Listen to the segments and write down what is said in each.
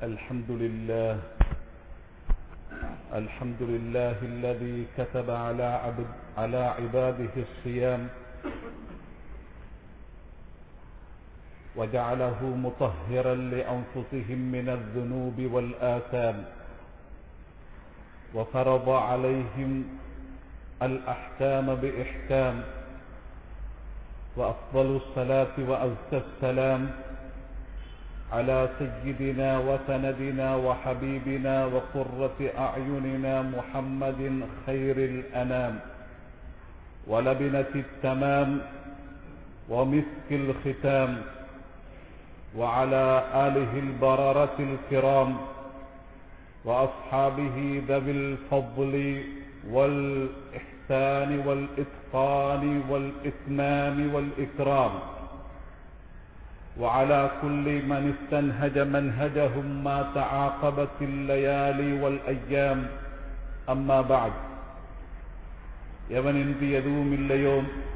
الحمد لله الذي كتب على عباده الصيام وجعله مطهرا لأنفسهم من الذنوب والآثام وفرض عليهم الأحكام بإحكام وأفضل الصلاة وأزكى السلام على سيدنا وسندنا وحبيبنا وقرة أعيننا محمد خير الأنام ولبنة التمام ومسك الختام وعلى آله البررة الكرام وأصحابه ذوي الفضل والإحسان والإتقان والإتمام والإكرام وعلى كل من استنهج منهجهم ما تعاقبت الليالي والأيام أما بعد எவனின்றி எதுவும் இல்லையோ,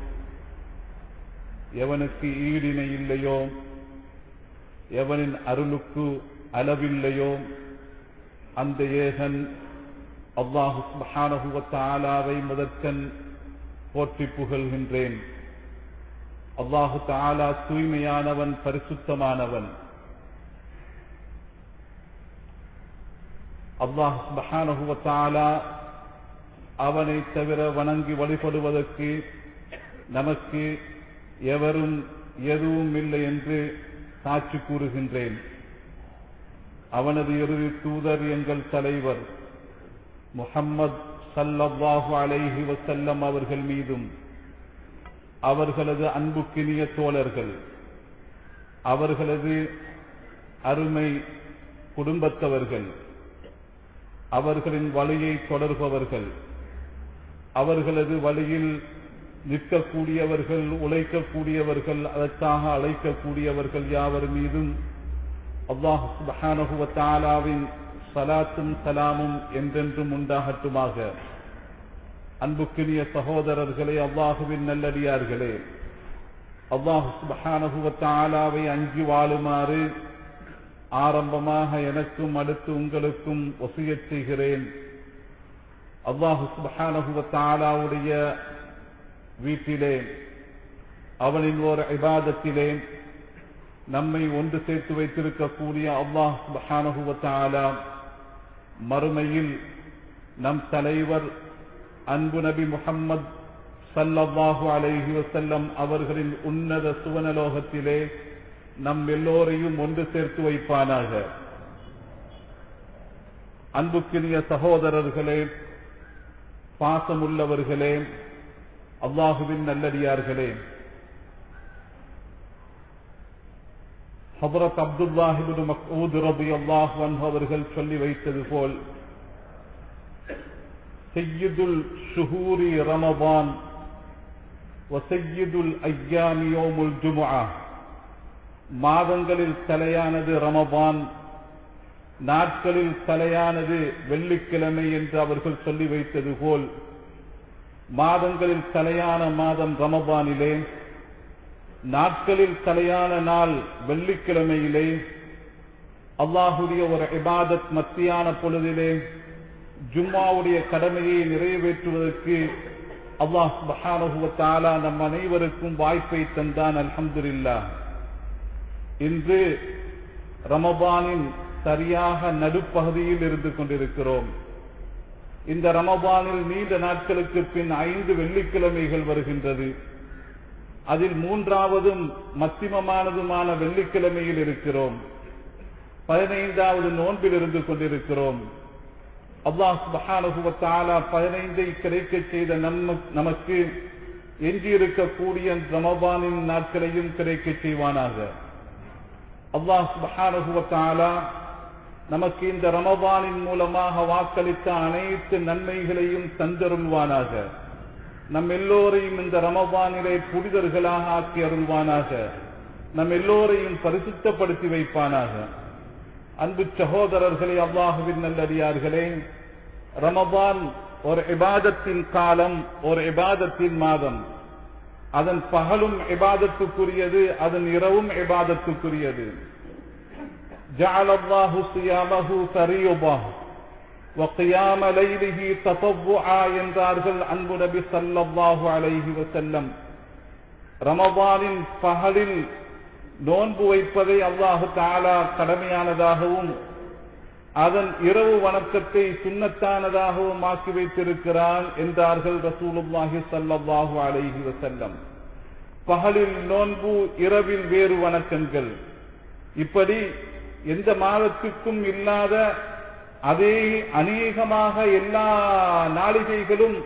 எவனுக்கு ஈடிணை இல்லையோ, எவனின் அருளுக்கு அளவில்லையோ அந்த ஏகன் அல்லாஹு சுப்ஹானஹு வ தஆலாவை முதற்கண் போற்றி புகழ்கின்றேன். அல்லாஹு தஆலா தூய்மையானவன், பரிசுத்தமானவன். அல்லாஹ் சுப்ஹானஹு வ தஆலா அவனை தவிர வணங்கி வழிபடுவதற்கு நமக்கு எவரும் எதுவும் இல்லை என்று சாட்சி கூறுகின்றேன். அவனது இறுதி தூதர் எங்கள் தலைவர் முஹம்மது ஸல்லல்லாஹு அலைஹி வஸல்லம் அவர்கள் மீதும், அவர்களது அன்புக்கினிய தோழர்கள், அவர்களது அருமை குடும்பத்தவர்கள், அவர்களின் வழியை தொடர்பவர்கள், அவர்களது வழியில் நிற்கக்கூடியவர்கள், உழைக்கக்கூடியவர்கள், அதற்காக அழைக்கக்கூடியவர்கள் யாவர் மீதும் அல்லாஹ் சுப்ஹானஹு வ தஆலாவின் ஸலாத்தும் ஸலாமும் என்றென்றும் உண்டாகட்டுமாக. அன்புக்கினிய சகோதரர்களே, அல்லாஹுவின் நல்லடியார்களே, அல்லாஹ் சுப்ஹானஹு வ தஆலாவை அஞ்சி வாழுமாறு ஆரம்பமாக எனக்கும் அடுத்து உங்களுக்கும் வசியத் செய்கிறேன். அல்லாஹ் சுப்ஹானஹு வ தஆலாவுடைய வீட்டிலே, அவனின் ஓர் இபாதத்திலே நம்மை ஒன்று சேர்த்து வைத்திருக்கக்கூடிய அல்லாஹ் சுப்ஹானஹு வ தஆலா மறுமையில் நம் தலைவர் அன்பு நபி முஹம்மது ஸல்லல்லாஹு அலைஹி வஸல்லம் அவர்களின் உன்னத சுவனலோகத்திலே நம் எல்லோரையும் ஒன்று சேர்த்து வைப்பானாக. அன்புக்கினிய சகோதரர்களே, பாசமுள்ளவர்களே, அல்லாஹுவின் நல்லடியார்களே, ஹஜ்ரத் அப்துல்லாஹ் இப்னு மஸ்ஊத் ரலியல்லாஹு அன்ஹு அவர்கள் சொல்லி வைத்தது போல், சய்யிதுல் ஷுஹூரி ரமதான் வ சய்யிதுல் அய்யாமி யௌமுல் ஜும்ஆ, மாதங்களில் தலையானது ரமதான், நாட்களில் தலையானது வெள்ளிக்கிழமை என்று அவர்கள் சொல்லி வைத்தது போல், மாதங்களில் தலையான மாதம் ரமதானிலே, நாட்களில் தலையான நாள் வெள்ளிக்கிழமையிலே, அல்லாஹுடைய ஒரு இபாதத் மத்தியான பொழுதிலே ஜும்மாவுடைய கடமையை நிறைவேற்றுவதற்கு அல்லாஹ் சுப்ஹானஹு வ தஆலா நம் அனைவருக்கும் வாய்ப்பை தந்தான். அல்ஹம்துலில்லாஹ். இன்று ரமதானின் சரியாக நடுப்பகுதியில் இருந்து கொண்டிருக்கிறோம். இந்த ரமதானில் நீண்ட நாட்களுக்கு பின் 5 வெள்ளிக்கிழமைகள் வருகின்றது. அதில் 3வதும் மத்தியமமானதுமான வெள்ளிக்கிழமையில் இருக்கிறோம். 15வது நோன்பில் இருந்து கொண்டிருக்கிறோம். அல்லாஹ் சுப்ஹானஹு வ தஆலா 15ஐ கிடைக்க செய்த நமக்கு எஞ்சியிருக்கக்கூடிய ரமதானின் நாட்களையும் கிடைக்க செய்வானாக. அல்லாஹ் சுப்ஹானஹு வ தஆலா நமக்கு இந்த ரமதானின் மூலமாக வாக்களித்த அனைத்து நன்மைகளையும் தந்தருள்வானாக. நம் எல்லோரையும் இந்த ரமதானிலே புனிதர்களாக ஆக்கி அருள்வானாக. நம் எல்லோரையும் பரிசுத்தப்படுத்தி வைப்பானாக. அன்பு சகோதரர்களே, அல்லாஹுவின் நல்லடியார்களே, ரமதான் ஒரு இபாதத்தின் காலம், ஒரு இபாதத்தின் மாதம். அதன் பகலும் இபாதத்துக்குரியது, அதன் இரவும் இபாதத்துக்குரியது. جعل الله صيامه فريضة وقيام ليله تطوعا என்றார்கள் அன்பு நபி ஸல்லல்லாஹு அலைஹி வஸல்லம். ரமதானின் பகலில் நோன்பு வைப்பதை அல்லாஹ் தஆலா கடமையானதாகவும் அதன் இரவு வணக்கத்தை சுன்னத்தானதாகவும் ஆக்கி வைத்திருக்கிறான் என்றார்கள் ரசூலுல்லாஹி ஸல்லல்லாஹு அலைஹி வஸல்லம். பகலில் நோன்பு, இரவில் வேறு வணக்கங்கள். இப்படி எந்த மாதத்துக்கும் இல்லாத அதே அநேகமாக எல்லா நாளிகைகளும்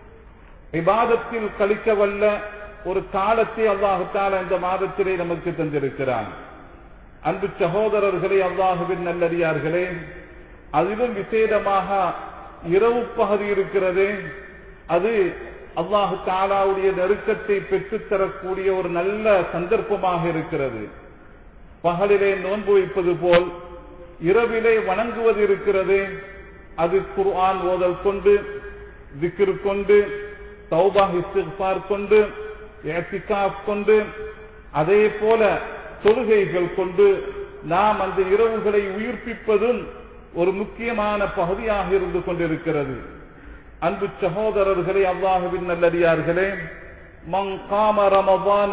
இபாதத்தில் கழிக்க வல்ல ஒரு காலத்தை அல்லாஹ் தஆலா இந்த மாதத்திலே நமக்கு தந்திருக்கிறான். அன்பு சகோதரர்களே, அல்லாஹுவின் நல்லடியார்களே, அதிலும் விசேடமாக இரவு பகுதி இருக்கிறது. அது அல்லாஹ் தஆலாவுடைய நெருக்கத்தை பெற்றுத்தரக்கூடிய ஒரு நல்ல சந்தர்ப்பமாக இருக்கிறது. பகலிலே நோன்பு வைப்பது போல் இரவிலே வணங்குவது இருக்கிறது. அது குர்ஆன் ஓதல் கொண்டு, திக்ர் கொண்டு, தௌபா இஸ்திக்ஃபார் கொண்டு, இஅ்திகாஃப் கொண்டு, அதே போல தொழுகைகள் கொண்டு நாம் அந்த இரவுகளை உயிர்ப்பிப்பதும் ஒரு முக்கியமான பகுதியாக இருந்து கொண்டிருக்கிறது. அன்பு சகோதரர்களே, அல்லாஹுவின் நல்லடியார்களே, மன் காம ரமதான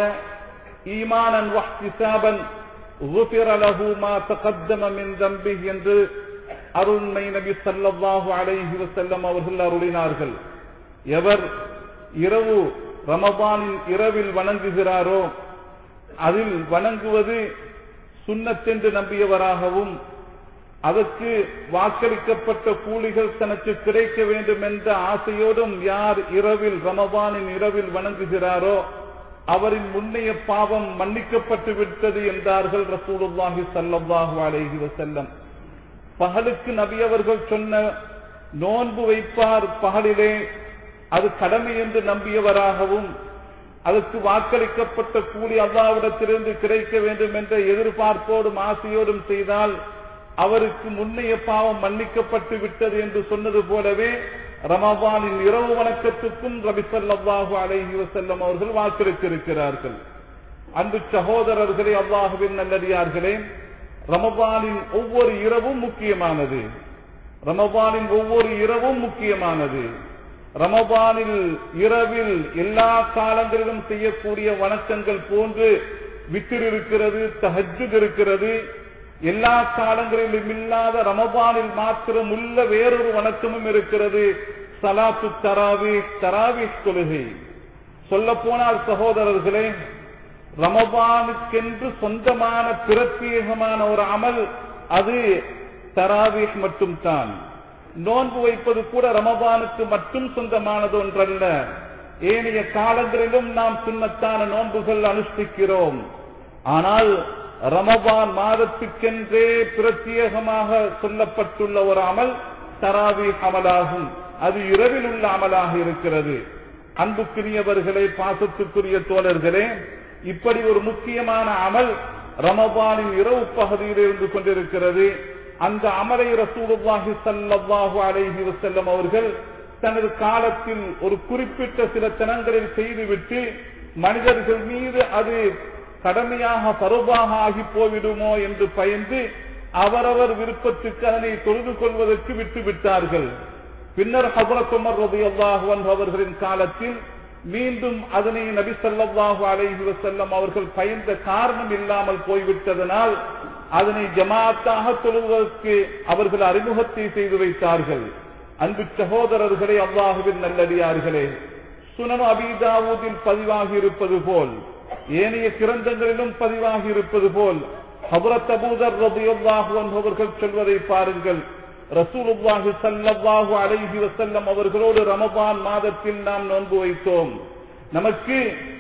ஈமானன் வஹ்திசாபன் غفر له ما تقدم من ذنبه என்று அருள்மை நபி ஸல்லல்லாஹு அலைஹி வஸல்லம் அவர்கள் அருளினார்கள். எவர் இரவு ரமதானின் இரவில் வணங்குகிறாரோ, அதில் வணங்குவது சுன்னத் என்று நம்பியவராகவும் அதற்கு வாக்களிக்கப்பட்ட கூலிகள் தனக்கு கிடைக்க வேண்டும் என்ற ஆசையோடும் யார் இரவில் ரமதானின் இரவில் வணங்குகிறாரோ அவரின் முன்னைய பாவம் மன்னிக்கப்பட்டு விட்டது என்றார்கள் ரசூலுல்லாஹி ஸல்லல்லாஹு அலைஹி வஸல்லம். பகலுக்கு நபி அவர்கள் சொன்ன நோன்பு வைப்பார் பகலிலே, அது கடமை என்று நம்பியவராகவும் அதற்கு வாக்களிக்கப்பட்ட கூலி அல்லாஹ்விடத்திலிருந்து கிடைக்க வேண்டும் என்ற எதிர்பார்ப்போடும் ஆசையோடும் செய்தால் அவருக்கு முன்னைய பாவம் மன்னிக்கப்பட்டு விட்டது என்று சொன்னது போலவே ரமதானின் இரவு வணக்கத்துக்கும் நபி ஸல்லல்லாஹு அலைஹி வஸல்லம் அவர்கள் வாக்களித்திருக்கிறார்கள். அன்பு சகோதரர்களே, அல்லாஹ்வின் நல்லடியார்களே, ரமதானின் ஒவ்வொரு இரவும் முக்கியமானது. ரமதானின் ஒவ்வொரு இரவும் முக்கியமானது. ரமதானில் இரவில் எல்லா காலங்களிலும் செய்யக்கூடிய வணக்கங்கள் போன்று வித்ர் இருக்கிறது, தஹஜ்ஜுத் இருக்கிறது. எல்லா காலங்களிலும் இல்லாத ரமதானில் மாத்திரம் உள்ள வேறொரு வணக்கமும் இருக்கிறது, ஸலாத்து தராவீஹ், தராவீஹ் தொழுகை. சொல்ல போனால் சகோதரர்களே, ரமதானுக்கென்று சொந்தமான பிரத்யேகமான ஒரு அமல் அது தராவீஹ் மட்டும் தான். நோன்பு வைப்பது கூட ரமதானுக்கு மட்டும் சொந்தமானது ஒன்றல்ல. ஏனைய காலங்களிலும் நாம் சுன்னத்தான நோன்புகள் அனுஷ்டிக்கிறோம். ஆனால் ரமதான் மாதத்துக்கென்றே பிரத்யேகமாக சொல்லப்பட்டுள்ள ஒரு அமல் தராவீஹ் அமலாகும். அது இரவில் உள்ள அமலாக இருக்கிறது. அன்புக்குரியவர்களே, பாசத்துக்குரிய தோழர்களே, இப்படி ஒரு முக்கியமான அமல் ரமதானின் இரவு பகுதியில் இருந்து கொண்டிருக்கிறது. அந்த அமலை ரசூலுல்லாஹி ஸல்லல்லாஹு அலைஹி வஸல்லம் அவர்கள் தனது காலத்தில் ஒரு குறிப்பிட்ட சில தினங்களில் செய்துவிட்டு மனிதர்கள் மீது அது கடமையாக பருவாக ஆகி போய்விடுமோ என்று பயந்து அவரவர் விருப்பத்துக்கு அதனை தொழுது கொள்வதற்கு விட்டுவிட்டார்கள். பின்னர் ஹஜ்ரத் உமர் ரலியல்லாஹு அன்ஹு அவர்களின் காலத்தில் மீண்டும் அதனை நபி ஸல்லல்லாஹு அலைஹி வஸல்லம் அவர்கள் பயந்த காரணம் இல்லாமல் போய்விட்டதனால் அதனை ஜமாஅத்தாக தொழுவதற்கு அவர்கள் அறிமுகத்தை செய்து வைத்தார்கள். அன்பு சகோதரர்களே, அல்லாஹுவின் நல்லடியார்களே, சுனன் அபீ தாவூதில் பதிவாகி இருப்பது போல் ஏனைய கிரந்தங்களிலும் பதிவாகி இருப்பது போல் ஹஜ்ரத் அபூ தர் ரலியல்லாஹு அன்ஹு அவர்கள் சொல்வதை பாருங்கள். ரசூலுல்லாஹி ஸல்லல்லாஹு அலைஹி வஸல்லம் அவர்களோடு ரமதான் மாதத்தில் நாம் நோன்பு வைத்தோம். நமக்கு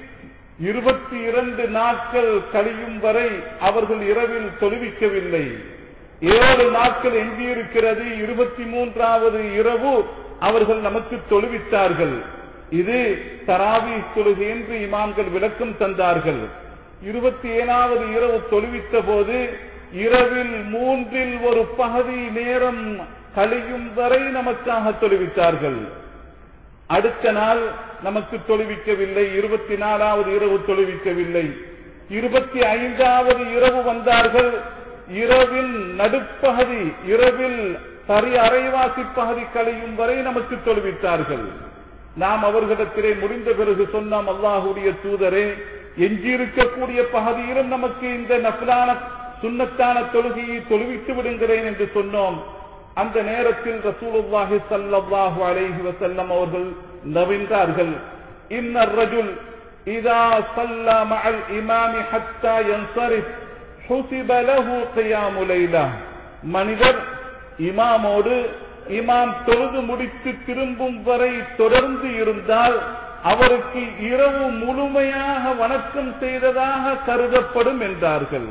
22 நாட்கள் கழியும் வரை அவர்கள் இரவில் தொழுவிக்கவில்லை. 7 நாட்கள் எஞ்சியிருக்கிறது. 23வது இரவு அவர்கள் நமக்கு தொழுவித்தார்கள். இது தராவீஹ் தொழுகை என்று இமாம்கள் விளக்கம் தந்தார்கள். 27வது இரவு தொழுவித்த போது இரவில் 3ல் ஒரு பகுதி நேரம் கழியும் வரை நமக்காக தொழுவித்தார்கள். அடுத்த நாள் நமக்கு தொழுவிக்கவில்லை. 24வது இரவு தொழுவிக்கவில்லை. 25வது இரவு வந்தார்கள். இரவின் நடுப்பகுதி, இரவில் சரி அரைவாசி பகுதி கழியும் வரை நமக்கு தொழுவித்தார்கள். நாம் அவர்களிடத்திலே முடிந்த பிறகு சொன்னோம், அல்லாஹுடைய தூதரே, எஞ்சியிருக்கக்கூடிய பகுதியிலும் நமக்கு இந்த நஃபிலான சுன்னத்தான தொழுகையை தொழுவித்து விடுகிறேன் என்று சொன்னோம். அந்த நேரத்தில் ரசூலுல்லாஹி ஸல்லல்லாஹு அலைஹி வஸல்லம் அவர்கள் நவின்றார்கள், இன்னர் ரஜுல் இதா ஸல்லா மஅல் இமாமி ஹத்தா யன்ஸரிஃப் ஹுஸிப லஹு கியாமு லைலா. மனிதர் இமாமோடு இமாம் தொழுது முடித்து திரும்பும் வரை தொடர்ந்து இருந்தால் அவருக்கு இரவு முழுமையாக வணக்கம் செய்ததாக கருதப்படும் என்றார்கள்.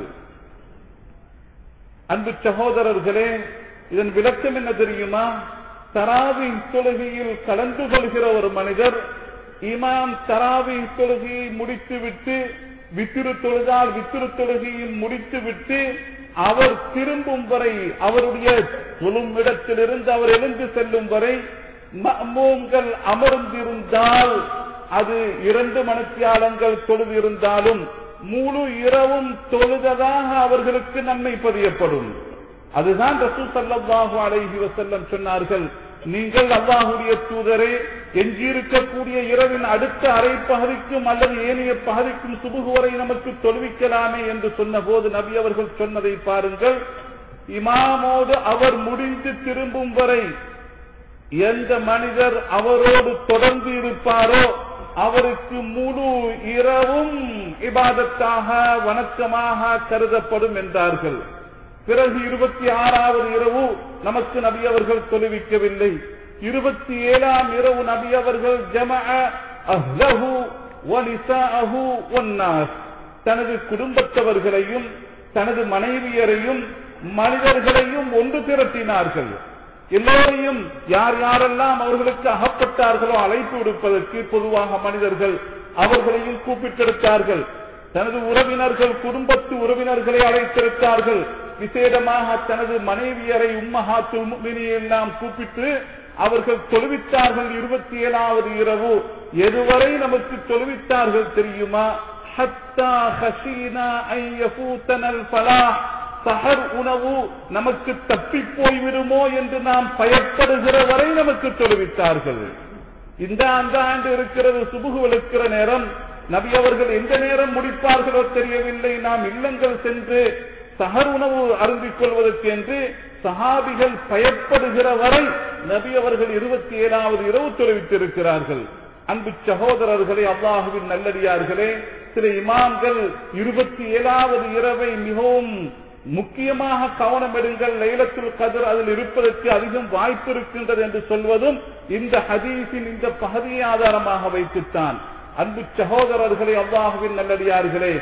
அன்பு சகோதரர்களே, இதன் விளக்கம் என்ன தெரியுமா? தராவீஹ் தொழுகையில் கலந்து கொள்கிற ஒரு மனிதர் இமாம் தராவீஹ் தொழுகையை முடித்துவிட்டு வித்திரு தொழுதால் வித்திரு தொழுகையும் முடித்துவிட்டு அவர் திரும்பும் வரை, அவருடைய தொழும் இடத்திலிருந்து அவர் எழுந்து செல்லும் வரை மஅமூம்கள் அமர்ந்திருந்தால் அது 2 மணித்தியாலங்கள் தொழுது இருந்தாலும் முழு இரவும் தொழுததாக அவர்களுக்கு நன்மை பதியப்படும். அதுதான் ரசூல் ஸல்லல்லாஹு அலைஹி வஸல்லம் சொன்னார்கள், நீங்கள் அல்லாஹ்வுடைய தூதரே, எஞ்சியிருக்கக்கூடிய இரவின் அடுத்த அரை பகுதிக்கும் அல்லது ஏனைய பகுதிக்கும் சுபுஹ் வரை நமக்கு தொழுவிக்கலாமே என்று சொன்ன போது நபி அவர்கள் சொன்னதை பாருங்கள். இமாமோடு அவர் முடிந்து திரும்பும் வரை எந்த மனிதர் அவரோடு தொடர்ந்து இருப்பாரோ அவருக்கு முழு இரவும் இபாதத்தாக வணக்கமாக கருதப்படும் என்றார்கள். பிறகு 26வது இரவு நமக்கு நபி அவர்கள் தொழுவிக்கவில்லை. 27ஆம் இரவு நபி அவர்கள் ஜமஅ அஹ்லஹு வ நிசாஅஹு வன்னாஸ், தனது குடும்பத்தவர்களையும் தனது மனைவியரையும் மனிதர்களையும் ஒன்று திரட்டினார்கள். எல்லோரையும் யார் யாரெல்லாம் அவர்களுக்கு அகப்பட்டார்களோ அழைப்பு விடுப்பதற்கு பொதுவாக மனிதர்கள் அவர்களையும் கூப்பிட்டெடுத்தார்கள். தனது உறவினர்கள், குடும்பத்து உறவினர்களை அழைத்திருத்தார்கள். விசேடமாக தனது மனைவியரை உம்மஹாத்துல் முஃமினீன் எல்லாம் கூப்பிட்டு அவர்கள் தொழுவித்தார்கள். 27வது இரவு எதுவரை நமக்கு தொழுவித்தார்கள் தெரியுமா? ஹத்தா ஹஷீனா அன் யஃபூதனல் ஃபலாஹ், சஹர் உணவு நமக்கு தப்பி போய்விடுமோ என்று நாம் பயப்படுகிற வரை நமக்கு தொழுவித்தார்கள். இந்த ஆண்டு இருக்கிறது, சுபுகு இருக்கிற நேரம். நபி அவர்கள் எந்த நேரம் முடிப்பார்களோ தெரியவில்லை. நாம் இல்லங்கள் சென்று சஹர் உணவு அருந்திக் கொள்வதற்கு என்று சஹாபிகள் பயப்படுகிற வரை நபி அவர்கள் 27வது இரவு தொழுவித்திருக்கிறார்கள். அன்பு சகோதரர்களே, அல்லாஹுவின் நல்லடியார்களே, சில இமாம்கள் 27வது இரவை மிகவும் முக்கியமாக கவனம் எடுங்கள், லைலத்துல் கத்ர் அதில் இருப்பதற்கு அதிகம் வாய்ப்பு இருக்கின்றது என்று சொல்வதும் இந்த ஹதீஸின் இந்த பகுதியை ஆதாரமாக வைத்துத்தான். அன்பு சகோதரர்களே, அல்லாஹுவின் நல்லடியார்களே,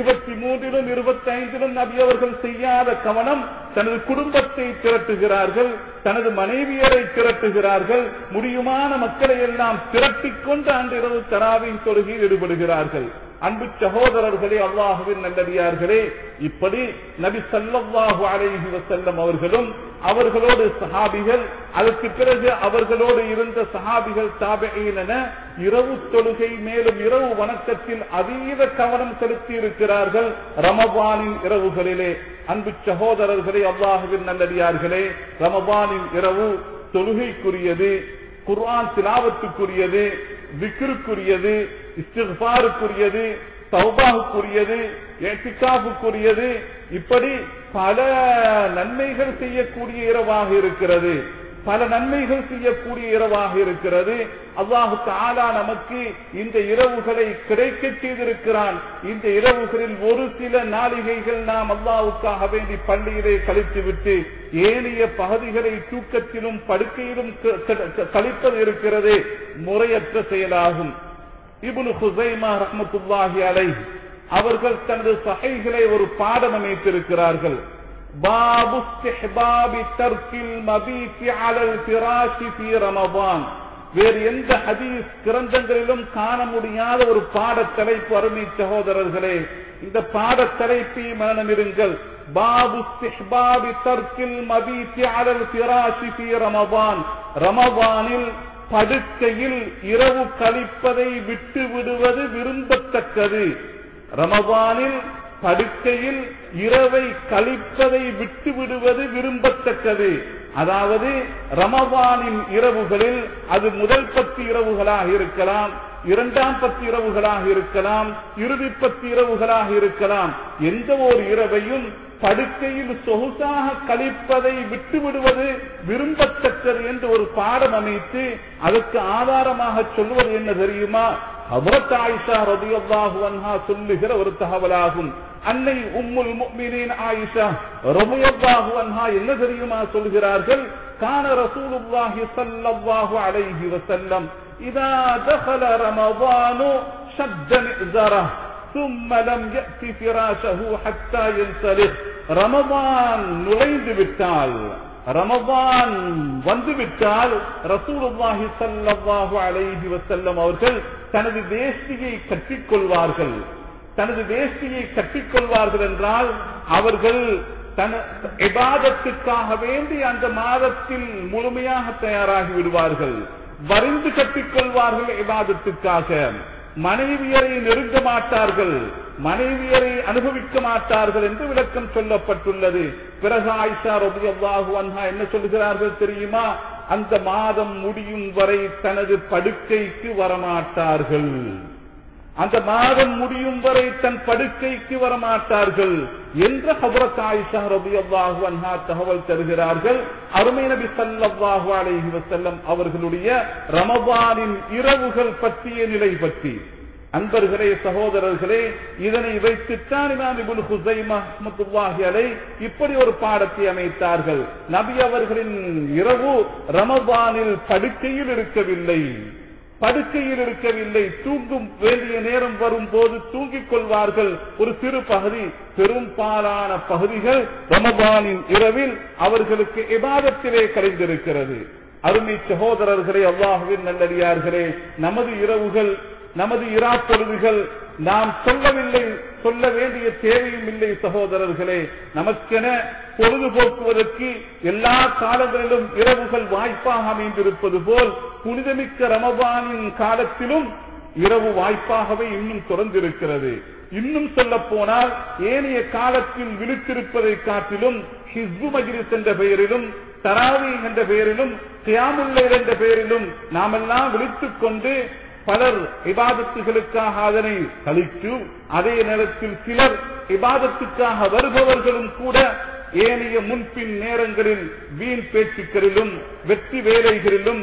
23லும் 25லும் நபி அவர்கள் செய்யாத கவனம், தனது குடும்பத்தை திரட்டுகிறார்கள், தனது மனைவியரை திரட்டுகிறார்கள், முடியுமான மக்களை எல்லாம் திரட்டிக் கொண்டு அன்றிரவு தராவீஹ் தொழுகையில் ஈடுபடுகிறார்கள். அன்பு சகோதரர்களே, அல்லாஹுவின் நல்லடியார்களே, இப்படி நபி ஸல்லல்லாஹு அலைஹி வஸல்லம் அவர்களும் அவர்களோடு சஹாபிகள், அதற்கு பிறகு அவர்களோடு இருந்த சஹாபிகள் தாபிஈன் என இரவு தொழுகை மேலும் இரவு வணக்கத்தில் அதீத கவனம் செலுத்தி இருக்கிறார்கள் ரமபானின் இரவுகளிலே. அன்பு சகோதரர்களே, அல்லாஹுவின் நல்லடியார்களே, ரமபானின் இரவு தொழுகைக்குரியது, குர்ஆன் திலாவத்துக்குரியது, விக்ருக்குரியது, இஸ்திக்ஃபாருக்குரியது, தௌபாவுக்குரியது, இஅ்திகாஃபுக்குரியது, இப்படி பல நன்மைகள் செய்யக்கூடிய இரவாக இருக்கிறது. பல நன்மைகள் செய்யக்கூடிய இரவாக இருக்கிறது. அல்லாஹு தஆலா நமக்கு இந்த இரவுகளை கிடைக்க செய்திருக்கிறான். இந்த இரவுகளில் ஒரு சில நாளிகைகள் நாம் அல்லாஹ்வுக்காக வேண்டி பள்ளியிலே கழித்துவிட்டு ஏனைய பகுதிகளை தூக்கத்திலும் படுக்கையிலும் கழிப்பது இருக்கிறது முறையற்ற செயலாகும். இப்னு ஹுஸைமா ரஹ்மத்துல்லாஹி அலைஹி அவர்கள் தனது ஸஹீஹிலே ஒரு பாடம் அமைத்திருக்கிறார்கள். பாபு இஸ்திஹ்பாபி தர்கில் மபீதி அலல் ஃபிராஷி ஃபீ ரமதான். வேறு எந்த ஹதீஸ் கிரந்தங்களிலும் காண முடியாத ஒரு பாடத்தலைப்பு. அருமை சகோதரர்களே, இந்த பாடத்தலைப்பை மனமிருங்கள். பாபு இஸ்திஹ்பாபி தர்கில் மபீதி அலல் ஃபிராஷி ஃபீ ரமதான். ரமதானில் படுக்கையில் இரவு கழிப்பதை விட்டு விடுவது விரும்பத்தக்கது. ரமதானில் படுக்கையில் இரவை கழிப்பதை விட்டு விடுவது விரும்பத்தக்கது. அதாவது ரமதானின் இரவுகளில் அது முதல் 10 இரவுகளாக இருக்கலாம், இரண்டாம் 10 இரவுகளாக இருக்கலாம், இறுதி 10 இரவுகளாக இருக்கலாம். எந்த ஒரு இரவையும் படுக்கையில் சொகுசாக கழிப்பதை விட்டு விடுவது விரும்பத்தக்கது என்று ஒரு பாடம் அமைத்து அதற்கு ஆதாரமாக சொல்வது என்ன தெரியுமா? ஹஜ்ரத் ஆயிஷா ரலியல்லாஹு அன்ஹா சொல்லுகிற ஒரு தகவலாகும். அன்னை உம்முல் முஃமினீன் ஆயிஷா ரலியல்லாஹு அன்ஹா என்ன தெரியுமா சொல்கிறார்கள்? கான ரசூலுல்லாஹி ஸல்லல்லாஹு அலைஹி வஸல்லம் இதா தخل رمضان شد مئزره ثم لم يأتي فراشه حتى ينسلخ. ரமதான் நுழைந்து விட்டால், ரமதான் வந்துவிட்டால் ரசூலுல்லாஹி ஸல்லல்லாஹு அலைஹி வஸல்லம் அவர்கள் தனது வேஷ்டியை கட்டிக்கொள்வார்கள். தனது வேஷ்டியை கட்டிக்கொள்வார்கள் என்றால் அவர்கள் இபாதத்துக்காக வேண்டி அந்த மாதத்தில் முழுமையாக தயாராகி விடுவார்கள். வரிந்து கட்டிக்கொள்வார்கள் இபாதத்துக்காக. மனைவியரை நெருங்க மாட்டார்கள், மனைவியரை அனுபவிக்க மாட்டார்கள் என்று விளக்கம் சொல்லப்பட்டுள்ளது. பிறகு ஆயிஷா ரலியல்லாஹு அன்ஹா என்ன சொல்கிறார்கள் தெரியுமா? அந்த மாதம் முடியும் வரை தனது படுக்கைக்கு வரமாட்டார்கள். அந்த மாதம் முடியும் வரை தன் படுக்கைக்கு வரமாட்டார்கள் என்ற ஹஜ்ரத் ஆயிஷா ரலியல்லாஹு அன்ஹா தகவல் தருகிறார்கள். அருமை நபி ஸல்லல்லாஹு அலைஹி வஸல்லம் அவர்களுடைய ரமதானின் இரவுகள் பற்றிய நிலை பற்றி. அன்பர்களே, சகோதரர்களே, இதனை வைத்துத்தான் இமாம் இப்னு குஸைமா ரஹ்மத்துல்லாஹி அலைஹி இப்படி ஒரு பாடத்தை அமைத்தார்கள். நபி அவர்களின் இரவு ரமதானில் படுக்கையில் இருக்கவில்லை, படுக்கையில் இருக்கவில்லை, தூங்கும் வேண்டிய நேரம் வரும்போது தூங்கிக் கொள்வார்கள். ஒரு சிறு பகுதி, பெரும்பாலான பகுதிகள் ரமதானின் இரவில் அவர்களுக்கு இபாதத்திலே கலைந்திருக்கிறது. அருமை சகோதரர்களே, அல்லாஹ்வின் நல்லடியார்களே, நமது இரவுகள், நமது இரா பொழுதுகள் நாம் சொல்லவில்லை, சொல்ல வேண்டிய தேவையும் இல்லை. சகோதரர்களே, நமக்கென பொழுதுபோக்குவதற்கு எல்லா காலங்களிலும் இரவுகள் வாய்ப்பாக அமைந்திருப்பது போல் புனிதமிக்க ரமதானின் காலத்திலும் இரவு வாய்ப்பாகவே இன்னும் தொடர்ந்திருக்கிறது. இன்னும் சொல்ல போனால் ஏனைய காலத்தில் விழித்திருப்பதை காட்டிலும் ஹிஸ்பு மஜ்லிஸ் என்ற பெயரிலும், தராவீஹ் என்ற பெயரிலும், கியாமுல் லைல் என்ற பெயரிலும் நாமெல்லாம் விழித்துக் கொண்டு பலர் இபாதத்துகளுக்காக அதனை கழித்து, அதே நேரத்தில் சிலர் இபாதத்துக்காக வருபவர்களும் கூட ஏனைய முன்பின் நேரங்களில் வீண் பேச்சுக்களிலும், வெற்றி வேலைகளிலும்,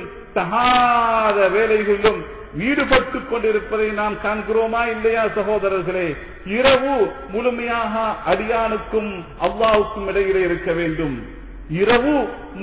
தகாத வேலைகளிலும் ஈடுபட்டுக் கொண்டிருப்பதை நாம் காண்கிறோமா இல்லையா சகோதரர்களே? இரவு முழுமையாக அடியானுக்கும் அல்லாஹ்வுக்கும் இடையிலே இருக்க வேண்டும். இரவு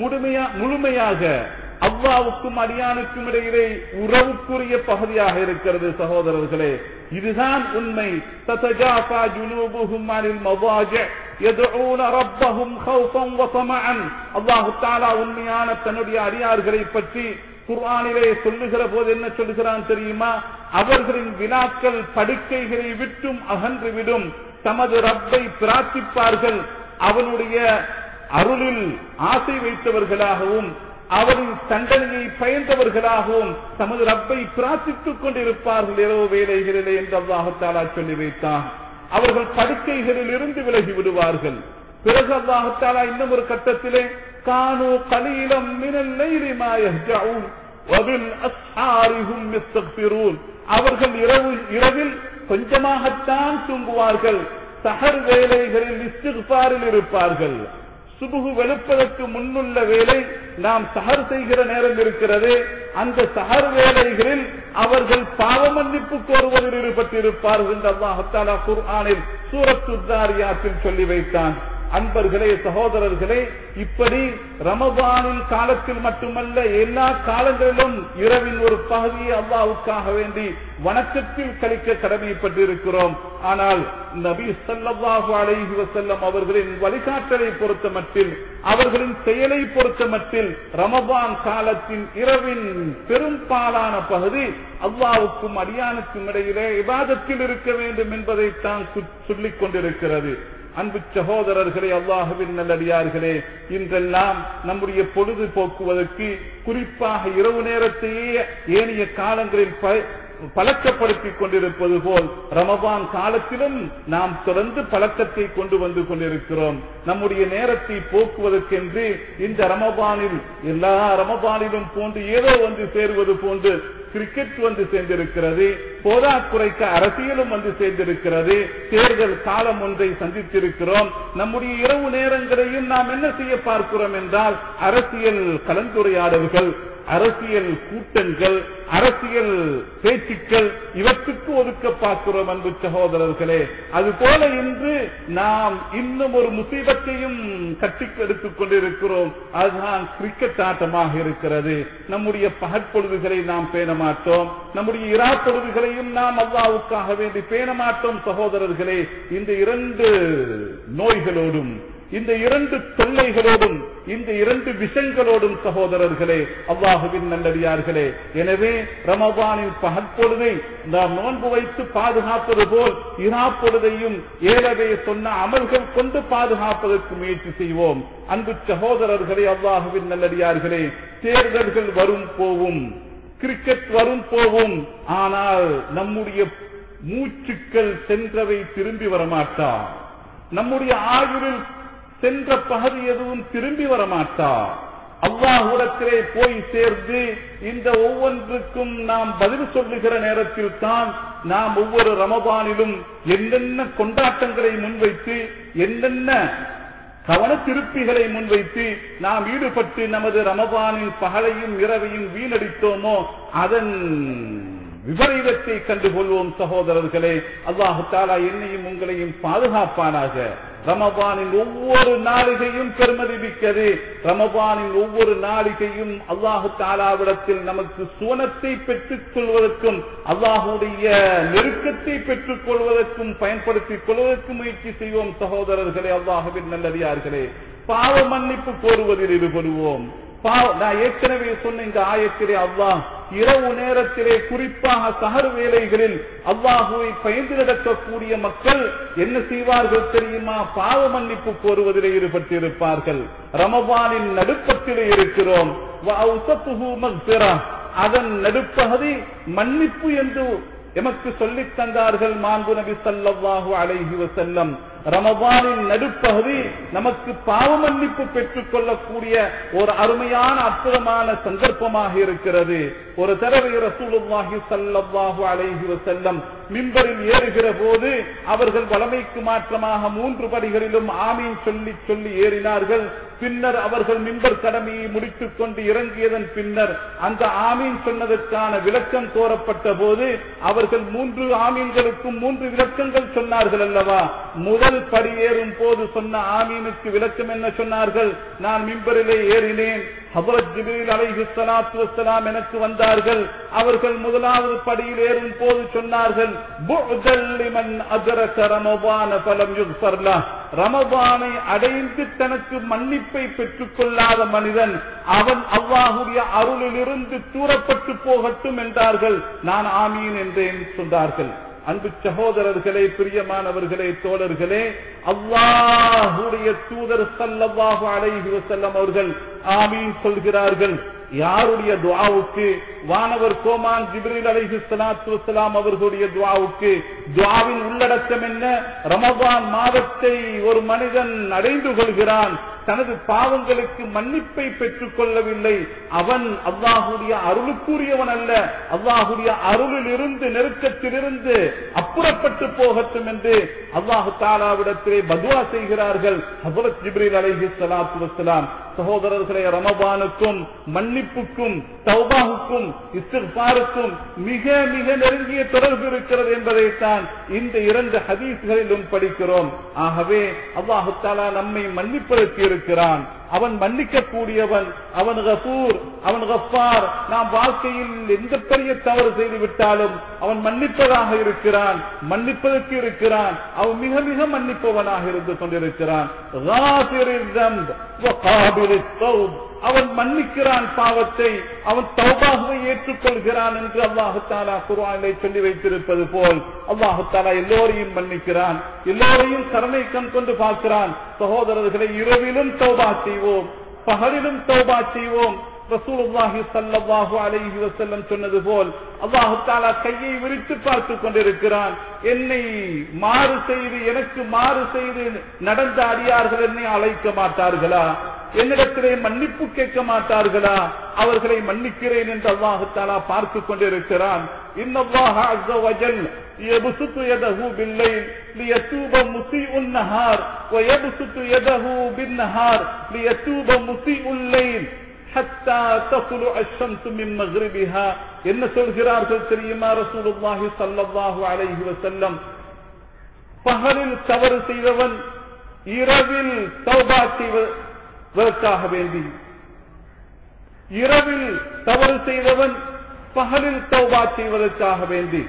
முழுமையாக அல்லாஹ்வுக்கும் அடியானுக்கும் இடையிலே உறவுக்குரிய பகுதியாக இருக்கிறது. சகோதரர்களே, இதுதான் உண்மை. ததஜாஃபா ஜுனூபுஹும் அனில் மவாஜி' யதுஊன ரப்பஹும் ஹௌஃபன் வ தமஅன். அல்லாஹ் தஆலா உண்மையான தன்னுடைய அடியார்களை பற்றி குர்ஆனிலே சொல்லுகிற போது என்ன சொல்லுகிறான் தெரியுமா? அவர்களின் வினாக்கள் படுக்கைகளை விட்டும் அகன்றுவிடும், தமது ரப்பை பிரார்த்திப்பார்கள், அவனுடைய அருளில் ஆசை வைத்தவர்களாகவும் அவரின் தண்டனையை பயந்தவர்களாகவும் தமது ரப்பை பிரார்த்தித்துக் கொண்டிருப்பார்கள் இரவு வேளைகளிலே என்று அல்லாஹ் தஆலா சொல்லி வைத்தான். அவர்கள் படுக்கைகளில் இருந்து விலகி விடுவார்கள். பிறகு அல்லாஹ் தஆலா இன்னும் ஒரு கட்டத்திலே கானூ கலீலம் மினல் லைலி மா யஹ்ஜஊன் வ பில் அஸ்ஹாரி ஹும் யஸ்தக்பிரூன். அவர்கள் இரவில் கொஞ்சமாகத்தான் தூங்குவார்கள், சஹர் வேளைகளில் இஸ்திக்ஃபாரில் இருப்பார்கள். சுபுகு வெளுப்பதற்கு முன்னுள்ள வேலை நாம் சஹர் செய்கிற நேரம் இருக்கிறது. அந்த சஹர் வேளைகளில் அவர்கள் பாவ மன்னிப்பு கோருவதில் ஈடுபட்டிருப்பார்கள் என்று அல்லாஹ் தஆலா குர்ஆனில் சூரத்து தாரியாத்தில் சொல்லி வைத்தான். அன்பர்களே, சகோதரர்களே, இப்படி ரமதானின் காலத்தில் மட்டுமல்ல எல்லா காலங்களிலும் இரவின் ஒரு பகுதியை அல்லாஹ்வுக்காக வேண்டி வணக்கத்தில் கழிக்க கடமைப்பட்டிருக்கிறோம். ஆனால் நபி ஸல்லல்லாஹு அலைஹி வஸல்லம் அவர்களின் வழிகாட்டலை பொறுத்த மட்டில், அவர்களின் செயலை பொறுத்த மட்டில் ரமதான் காலத்தின் இரவின் பெரும்பாலான பகுதி அல்லாஹ்வுக்கும் அடியானுக்கும் இடையிலே இபாதத்தில் இருக்க வேண்டும் என்பதைத்தான் சொல்லிக் கொண்டிருக்கிறது. அன்பு சகோதரர்களே, அல்லாஹ்வின் நல்லடியார்களே, இன்றெல்லாம் நம்முடைய பொழுது போக்குவதற்கு குறிப்பாக இரவு நேரத்தையே ஏனைய காலங்களில் பழக்கப்படுத்திக் கொண்டிருப்பது போல் ரமபான் காலத்திலும் நாம் தொடர்ந்து பழக்கத்தை கொண்டு வந்து கொண்டிருக்கிறோம். நம்முடைய நேரத்தை போக்குவதற்கென்று இந்த ரமபானில் எல்லா ரமபானிலும் போன்று ஏதோ வந்து சேருவது போன்று கிரிக்கெட் வந்து சேர்ந்திருக்கிறது, போதாக்குறைக்க அரசியலும் வந்து சேர்ந்திருக்கிறது, தேர்தல் காலம் ஒன்றை சந்தித்திருக்கிறோம். நம்முடைய இரவு நேரங்களையும் நாம் என்ன செய்ய பார்க்கிறோம் என்றால் அரசியல் கலந்துரையாடல்கள், அரசியல் கூட்டங்கள், அரசியல் பேச்சுக்கள் இவற்றுக்கு ஒதுக்க பார்க்கிறோம். அன்பு சகோதரர்களே, அதுபோல இன்று நாம் இன்னும் ஒரு முசீபத்தையும் கட்டிக்கெடுத்துக் கொண்டிருக்கிறோம். அதுதான் கிரிக்கெட் ஆட்டமாக இருக்கிறது. நம்முடைய பகற்பொழுதுகளை நாம் பேண மாட்டோம், நம்முடைய இரா பொழுதுகளையும் நாம் அல்லாஹ்வுக்காக வேண்டி பேண மாட்டோம். சகோதரர்களே, இந்த இரண்டு நோய்களோடும், இந்த இரண்டு தொல்லைகளோடும், இந்த இரண்டு விஷயங்களோடும் சகோதரர்களே, அல்லாஹுவின் நல்லடியார்களே, எனவே ரமபானின் பகற்பொழுதை நாம் நோன்பு வைத்து பாதுகாப்பது போல் இரா பொழுதையும் ஏலவே சொன்ன அமல்கள் கொண்டு பாதுகாப்பதற்கு முயற்சி செய்வோம். அன்பு சகோதரர்களே, அல்லாஹுவின் நல்லடியார்களே, தேர்தல்கள் வரும் போவும், கிரிக்கெட் வரும் போவும், ஆனால் நம்முடைய மூச்சுக்கள் சென்றவை திரும்பி வரமாட்டா. நம்முடைய ஆயுளில் சென்ற பகுதி எதுவும் திரும்பி வரமாட்டா. அல்லாஹ்விடத்திலே போய் சேர்ந்து இந்த ஒவ்வொன்றுக்கும் நாம் பதில் சொல்லுகிற நேரத்தில் தான் நாம் ஒவ்வொரு ரமபானிலும் என்னென்ன கொண்டாட்டங்களை முன்வைத்து, என்னென்ன கவன திருப்பிகளை முன்வைத்து நாம் ஈடுபட்டு நமது ரமபானின் பகலையும் இரவையும் வீணடித்தோமோ அதன் விபரீதத்தை கண்டுகொள்வோம். சகோதரர்களே, அல்லாஹு தஆலா என்னையும் உங்களையும் பாதுகாப்பானாக. ரமபானின் ஒவ்வொரு நாளிகையும் பெருமதி மிக்கது. ரமபானின் ஒவ்வொரு நாளிகையும் அல்லாஹு தஆலாவிடத்தில் நமக்கு சுவனத்தை பெற்றுக் கொள்வதற்கும் அல்லாஹுடைய நெருக்கத்தை பெற்றுக் கொள்வதற்கும் பயன்படுத்திக் கொள்வதற்கு முயற்சி செய்வோம். சகோதரர்களே, அல்லாஹுவின் நல்லடியார்களே, பாவ மன்னிப்பு கோருவதில் ஈடுபடுவோம். நான் ஏற்கனவே சொன்ன இந்த ஆயத்திலே அல்லாஹ் இரவு நேரத்திலே குறிப்பாக சஹர் வேளைகளில் அல்லாஹுவை பயந்து நடக்கக்கூடிய மக்கள் என்ன செய்வார்கள் தெரியுமா? பாவ மன்னிப்பு கோருவதிலே ஈடுபட்டிருப்பார்கள். ரமபானின் நடுப்பத்திலே இருக்கிறோம். அதன் நடுப்பகுதி மன்னிப்பு என்று எமக்கு சொல்லித் தந்தார்கள் மாண்பு நபி ஸல்லல்லாஹு அலைஹி வஸல்லம். ரமபானின் நடுப்பகுதி நமக்கு பாவ மன்னிப்பு பெற்றுக் கொள்ளக்கூடிய ஒரு அருமையான அற்புதமான சந்தர்ப்பமாக இருக்கிறது. ஒரு தடவை ரசூலுல்லாஹி ஸல்லல்லாஹு அலைஹி வஸல்லம் மிம்பரில் ஏறுகிற போது அவர்கள் வளமைக்கு மாற்றமாக 3 படிகளிலும் ஆமீன் சொல்லி சொல்லி ஏறினார்கள். பின்னர் அவர்கள் மிம்பர் கடமையை முடித்துக் கொண்டு இறங்கியதன் பின்னர் அந்த ஆமீன் சொன்னதற்கான விளக்கம் கோரப்பட்ட போது அவர்கள் 3 ஆமீன்களுக்கும் 3 விளக்கங்கள் சொன்னார்கள் அல்லவா? முதல் படியேறும் போது சொன்ன ஆமீனுக்கு விளக்கம் என்ன சொன்னார்கள்? நான் மிம்பரிலே ஏறினேன், ஹஜ்ரத் ஜிப்ரீல் அலைஹிஸ்ஸலாத்து வஸ்ஸலாம் எனக்கு வந்தார்கள். அவர்கள் முதலாவது படியில் ஏறும் போது சொன்னார்கள், புஅதல் லிமன் அத்ரக ரமபான ஃபலம் யுக்ஃபர் லஹ். ரமபானை அடைந்து தனக்கு மன்னிப்பை பெற்றுக் கொள்ளாத மனிதன் அவன் அல்லாஹ்வுடைய அருளிலிருந்து தூரப்பட்டு போகட்டும் என்றார்கள். நான் ஆமீன் என்றேன் சொன்னார்கள். அன்பு சகோதரர்களே, பிரியமானவர்களே, தோழர்களே, அல்லாஹ்வுடைய தூதர் ஸல்லல்லாஹு அலைஹி வஸல்லம் அவர்கள் ஆமீன் சொல்கிறார்கள். யாருடைய துஆவுக்கு? வானவர் கோமான் ஜிப்ரீல் அலைஹிஸ்ஸலாத்து வஸ்ஸலாம் அவர்களுடைய துஆவுக்கு. துஆவின் உள்ளடக்கம் என்ன? ரமபான் மாதத்தை ஒரு மனிதன் அடைந்து கொள்கிறான், தனது பாவங்களுக்கு மன்னிப்பை பெற்றுக் கொள்ளவில்லை, அவன் அல்லாஹுடைய அருளுக்குரியவன் அல்ல, அல்லாஹுடைய அருளில் இருந்து நெருக்கத்திலிருந்து அப்புறப்பட்டு போகட்டும் என்று அல்லாஹு தஆலாவிடத்திலே பதுவா செய்கிறார்கள் ஹஜ்ரத் ஜிப்ரீல் அலைஹிஸ்ஸலாத்து வஸ்ஸலாம். சகோதரர்களே, ரமபானுக்கும் மன்னிப்புக்கும் தௌபாவுக்கும் இஸ்திக்ஃபாருக்கும் மிக மிக நெருங்கிய தொடர்பு இருக்கிறது என்பதைத்தான் இந்த 2 ஹதீஸ்களிலும் படிக்கிறோம். ஆகவே அல்லாஹு தஆலா நம்மை மன்னிப்பதற்கு இருக்கிறான். அவன் மன்னிக்க கூடியவன், அவன் கஃபூர், அவன் கஃபார். நாம் வாழ்க்கையில் எந்த பெரிய தவறு செய்து விட்டாலும் அவன் மன்னிப்பதாக இருக்கிறான், மன்னிப்பதற்கு இருக்கிறான். அவன் மிக மிக மன்னிப்பவனாக இருந்து கொண்டிருக்கிறான். அவன் மன்னிக்கிறான் பாவத்தை, அவன் தௌபாவை ஏற்றுக்கொள்கிறான் என்று அல்லாஹு தஆலா குர்ஆனிலே சொல்லி வைத்திருப்பது போல் அல்லாஹு தஆலா எல்லோரையும் மன்னிக்கிறான், எல்லோரையும் கருணை கண் கொண்டு பார்க்கிறான். சகோதரர்களை, இரவிலும் தௌபா செய்வோம், பகலிலும் தௌபா செய்வோம். ரசூலுல்லாஹி ஸல்லல்லாஹு அலைஹி வஸல்லம் சொன்னது போல் அல்லாஹ் தஆலா கையை விரித்து பார்த்துக் கொண்டிருக்கிறான். என்னை மாறு செய்து எனக்கு மாறு செய்து நடந்த அடியார்கள் என்னை அழைக்க மாட்டார்களா? என்னிடத்திலே மன்னிப்பு கேட்க மாட்டார்களா? அவர்களை மன்னிக்கிறேன் என்று அல்லாஹ் தஆலா பார்த்துக் கொண்டிருக்கிறான். இன்னல்லாஹ அஸ்ஸ வஜல் يبسط يده بالليل ليتوب مسيء النهار ويبسط يده بالنهار ليتوب مسيء الليل حتى تطلع الشمس من مغربها. என்ன சொல்கிறார்கள் தெரியுமா ரசூலுல்லாஹி ஸல்லல்லாஹு அலைஹி வஸல்லம்? பகலில் தவறு செய்தவன் இரவில் தௌபா செய்வதற்காக வேண்டி, இரவில் தவறு செய்தவன் பகலில் தௌபா செய்வதற்காக வேண்டி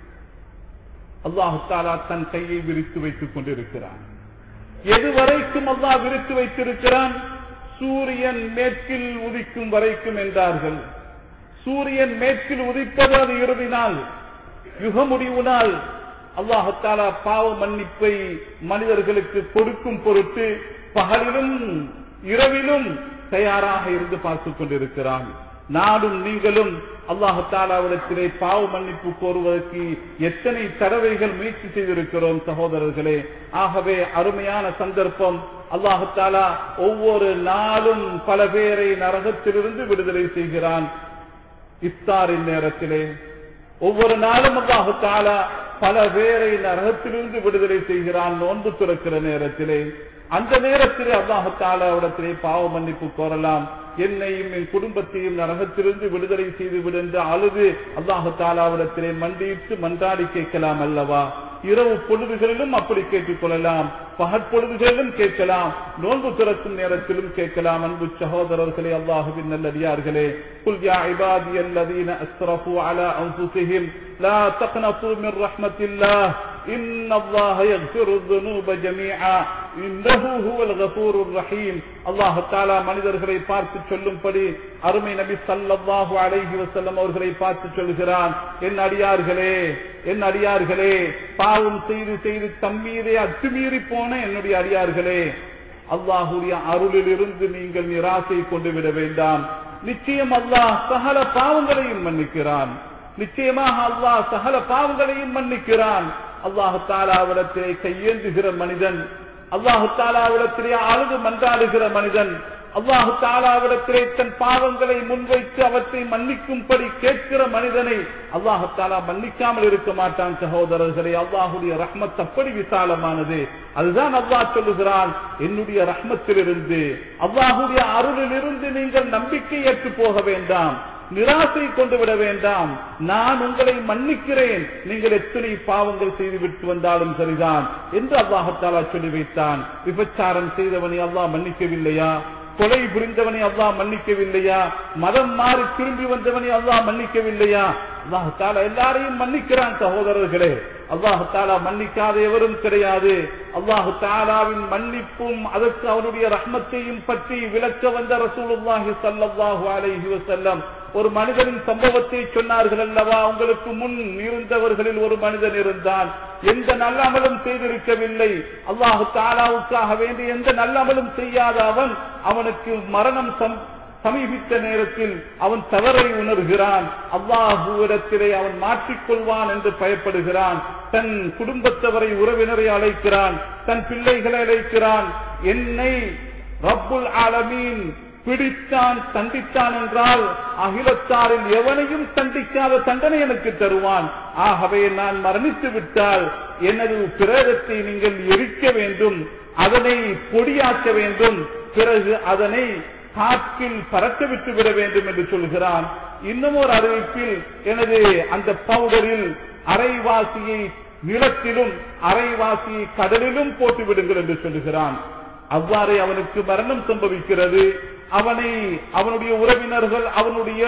அல்லாஹ் தஆலா தன் கையை விரித்து வைத்துக் கொண்டிருக்கிறான். எதுவரைக்கும் அல்லாஹ் விரித்து வைத்திருக்கிறான்? சூரியன் மேற்கில் உதிக்கும் வரைக்கும் என்றார்கள். சூரியன் மேற்கில் உதிப்பது அது இறுதி நாள், யுக முடிவு நாள். அல்லாஹ் தஆலா பாவ மன்னிப்பை மனிதர்களுக்கு கொடுக்கும் பொருட்டு பகலிலும் இரவிலும் தயாராக இருந்து பார்த்துக் கொண்டிருக்கிறான். நானும் நீங்களும் அல்லாஹ் தஆலாவிடத்திலே பாவ மன்னிப்பு கோருவதற்கு எத்தனை தடவைகள் முயற்சி செய்திருக்கிறோம் சகோதரர்களே. ஆகவே அருமையான சந்தர்ப்பம். அல்லாஹ் தஆலா ஒவ்வொரு நாளும் பல பேரை நரகத்திலிருந்து விடுதலை செய்கிறான். இஃப்தாரின் நேரத்திலே ஒவ்வொரு நாளும் அல்லாஹ் தஆலா பல பேரை நரகத்திலிருந்து விடுதலை செய்கிறான். நோன்பு துறக்கிற நேரத்திலே, அந்த நேரத்திலே அல்லாஹ் தஆலாவிடத்திலே பாவ மன்னிப்பு கோரலாம். என்னையும் என் குடும்பத்தையும் நரகத்திலிருந்து விடுதலை செய்து விடுந்து அழுது அல்லாஹ் தஆலாவிடத்திலே மண்டியிட்டு மன்றாடி கேட்கலாம் அல்லவா? இரவு பொழுதுகளிலும் அப்படி கேட்டுக் கொள்ளலாம், பகற்பொழுதுகளிலும் கேட்கலாம், நோன்பு திறக்கும் நேரத்திலும் கேட்கலாம். அன்பு சகோதரர்களே, அல்லாஹுவின் நல்லடியார்களே, குல் யா இபாதியல்லதீன அஸ்ரஃபு அலா அன்ஃபுஸிஹிம் லா தக்னது மின் ரஹ்மத்தில்லாஹ் இன்னல்லாஹ யக்ஃபிரு ذுனூப ஜமீஆ இன்னஹு ஹுவல் கஃபூருர் ரஹீம். அல்லாஹ் தஆலா மனிதர்களை பார்த்து சொல்லும்படி அருமை நபி ஸல்லல்லாஹு அலைஹி வஸல்லம் அவர்களை பார்த்து சொல்கிறான், என் அடியார்களே, என் அடியார்களே, பாவம் செய்து செய்து தம்மீதே அத்துமீறி போன என்னுடைய அடியார்களே, அல்லாஹுடைய அருளில் இருந்து நீங்கள் நிராசை கொண்டு விட வேண்டாம். நிச்சயம் அல்லாஹ் சகல பாவங்களையும் மன்னிக்கிறான். நிச்சயமாக அல்லாஹ் சகல பாவங்களையும் மன்னிக்கிறான். அல்லாஹ் தஆலாவிடத்திலே கையேந்துகிற மனிதன், அல்லாஹ் தஆலாவிடத்திலே அழுது மன்றாடுகிற மனிதன், அல்லாஹ் தஆலாவிடத்திலே தன் பாவங்களை முன்வைத்து அவற்றை மன்னிக்கும்படி கேட்கிற மனிதனை அல்லாஹ் தஆலா மன்னிக்காமல் இருக்க மாட்டான். சகோதரர்களே, அல்லாஹுடைய ரஹ்மத் அப்படி விசாலமானது. அதுதான் அல்லாஹ் சொல்லுகிறான், என்னுடைய ரஹ்மத்திலிருந்து, அல்லாஹுடைய அருளிலிருந்து நீங்கள் நம்பிக்கை ஏற்று போக வேண்டாம், நிராசை கொண்டு விட வேண்டாம். நான் உங்களை மன்னிக்கிறேன், நீங்கள் எத்தனை பாவங்கள் செய்து விட்டு வந்தாலும் சரிதான் என்று அல்லாஹ் தஆலா சொல்லி வைத்தான். விபச்சாரம் செய்தவனை அல்லாஹ் மன்னிக்கவில்லையா? கொலை புரிந்தவனை அல்லாஹ் மன்னிக்கவில்லையா? மதம் மாறி திரும்பி வந்தவனை அல்லாஹ் மன்னிக்கவில்லையா? அல்லாஹ் தஆலா எல்லாரையும் மன்னிக்கிறான். சகோதரர்களே, அல்லாஹ் தஆலா மன்னிக்காத எவரும் கிடையாது. அல்லாஹ் தஆலாவின் மன்னிப்பும் அதற்கு அவருடைய ரஹ்மத்தையும் பற்றி விளக்க வந்த ரசூலுல்லாஹி ஸல்லல்லாஹு அலைஹி வஸல்லம் ஒரு மனிதனின் சம்பவத்தை சொன்னார்கள் அல்லவா? உங்களுக்கு முன் இருந்தவர்களில் ஒரு மனிதன் இருந்தான், எந்த நல்ல அமலும் செய்திருக்கவில்லை, அல்லாஹ் தஆலாவுக்காக வேண்டி எந்த நல்ல அமலும் செய்யாத அவன், அவனுக்கு மரணம் சமீபித்த நேரத்தில் அவன் தவறை உணர்கிறான். அல்லாஹுவிடத்திலே அவன் மாற்றிக்கொள்வான் என்று பயப்படுகிறான். தன் குடும்பத்தவரை, உறவினரை அழைக்கிறான், தன் பிள்ளைகளை அழைக்கிறான். என்னை ரப்புல் ஆலமீன் பிடித்தான், தண்டித்தான் என்றால் அகிலத்தாரில் எவனையும் தண்டிக்காத தண்டனை எனக்கு தருவான். ஆகவே நான் மரணித்து விட்டால் எனது பிரேதத்தை நீங்கள் எரிக்க வேண்டும், அதனை பொடியாக்க வேண்டும், பிறகு அதனை காற்றில் பறக்க விட்டு விட வேண்டும் என்று சொல்கிறான். இன்னும் ஒரு அறிவிப்பில் எனது அந்த பவுடரில் அரைவாசியை நிலத்திலும் அரைவாசியை கடலிலும் போட்டு விடுங்கள் என்று சொல்லுகிறான். அவ்வாறே அவனுக்கு மரணம் சம்பவிக்கிறது. அவனை அவனுடைய உறவினர்கள் அவனுடைய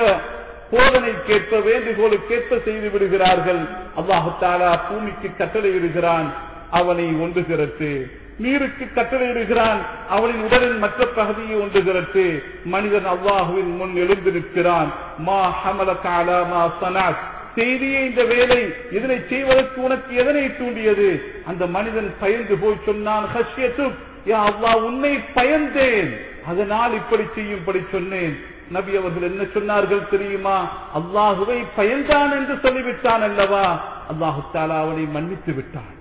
போதனை கேட்ப, வேண்டுகோளுக்கேற்ப செய்து விடுகிறார்கள். அல்லாஹ் தஆலா பூமிக்கு கட்டளையிடுகிறான், அவனை ஒன்று திரட்டு. நீருக்கு கட்டளையிடுகிறான், அவனின் உடலின் மற்ற பகுதியை ஒன்று திரட்டு. மனிதன் அல்லாஹுவின் முன் எழுந்து நிற்கிறான். மா ஹமலக அலா மா ஸனஅத், செய்தியே இந்த வேலை, இதனை செய்வதற்கு உனக்கு எதனை தூண்டியது? அந்த மனிதன் பயந்து போய் சொன்னான், ஹஷ்யத்துக், யா அல்லாஹ், உன்னை பயந்தேன், அதனால் இப்படி செய்யும்படி சொன்னேன். நபி அவர்கள் என்ன சொன்னார்கள் தெரியுமா? அல்லாஹுவை பயந்தான் என்று சொல்லிவிட்டான் அல்லவா, அல்லாஹு தஆலா அவனை மன்னித்து விட்டான்.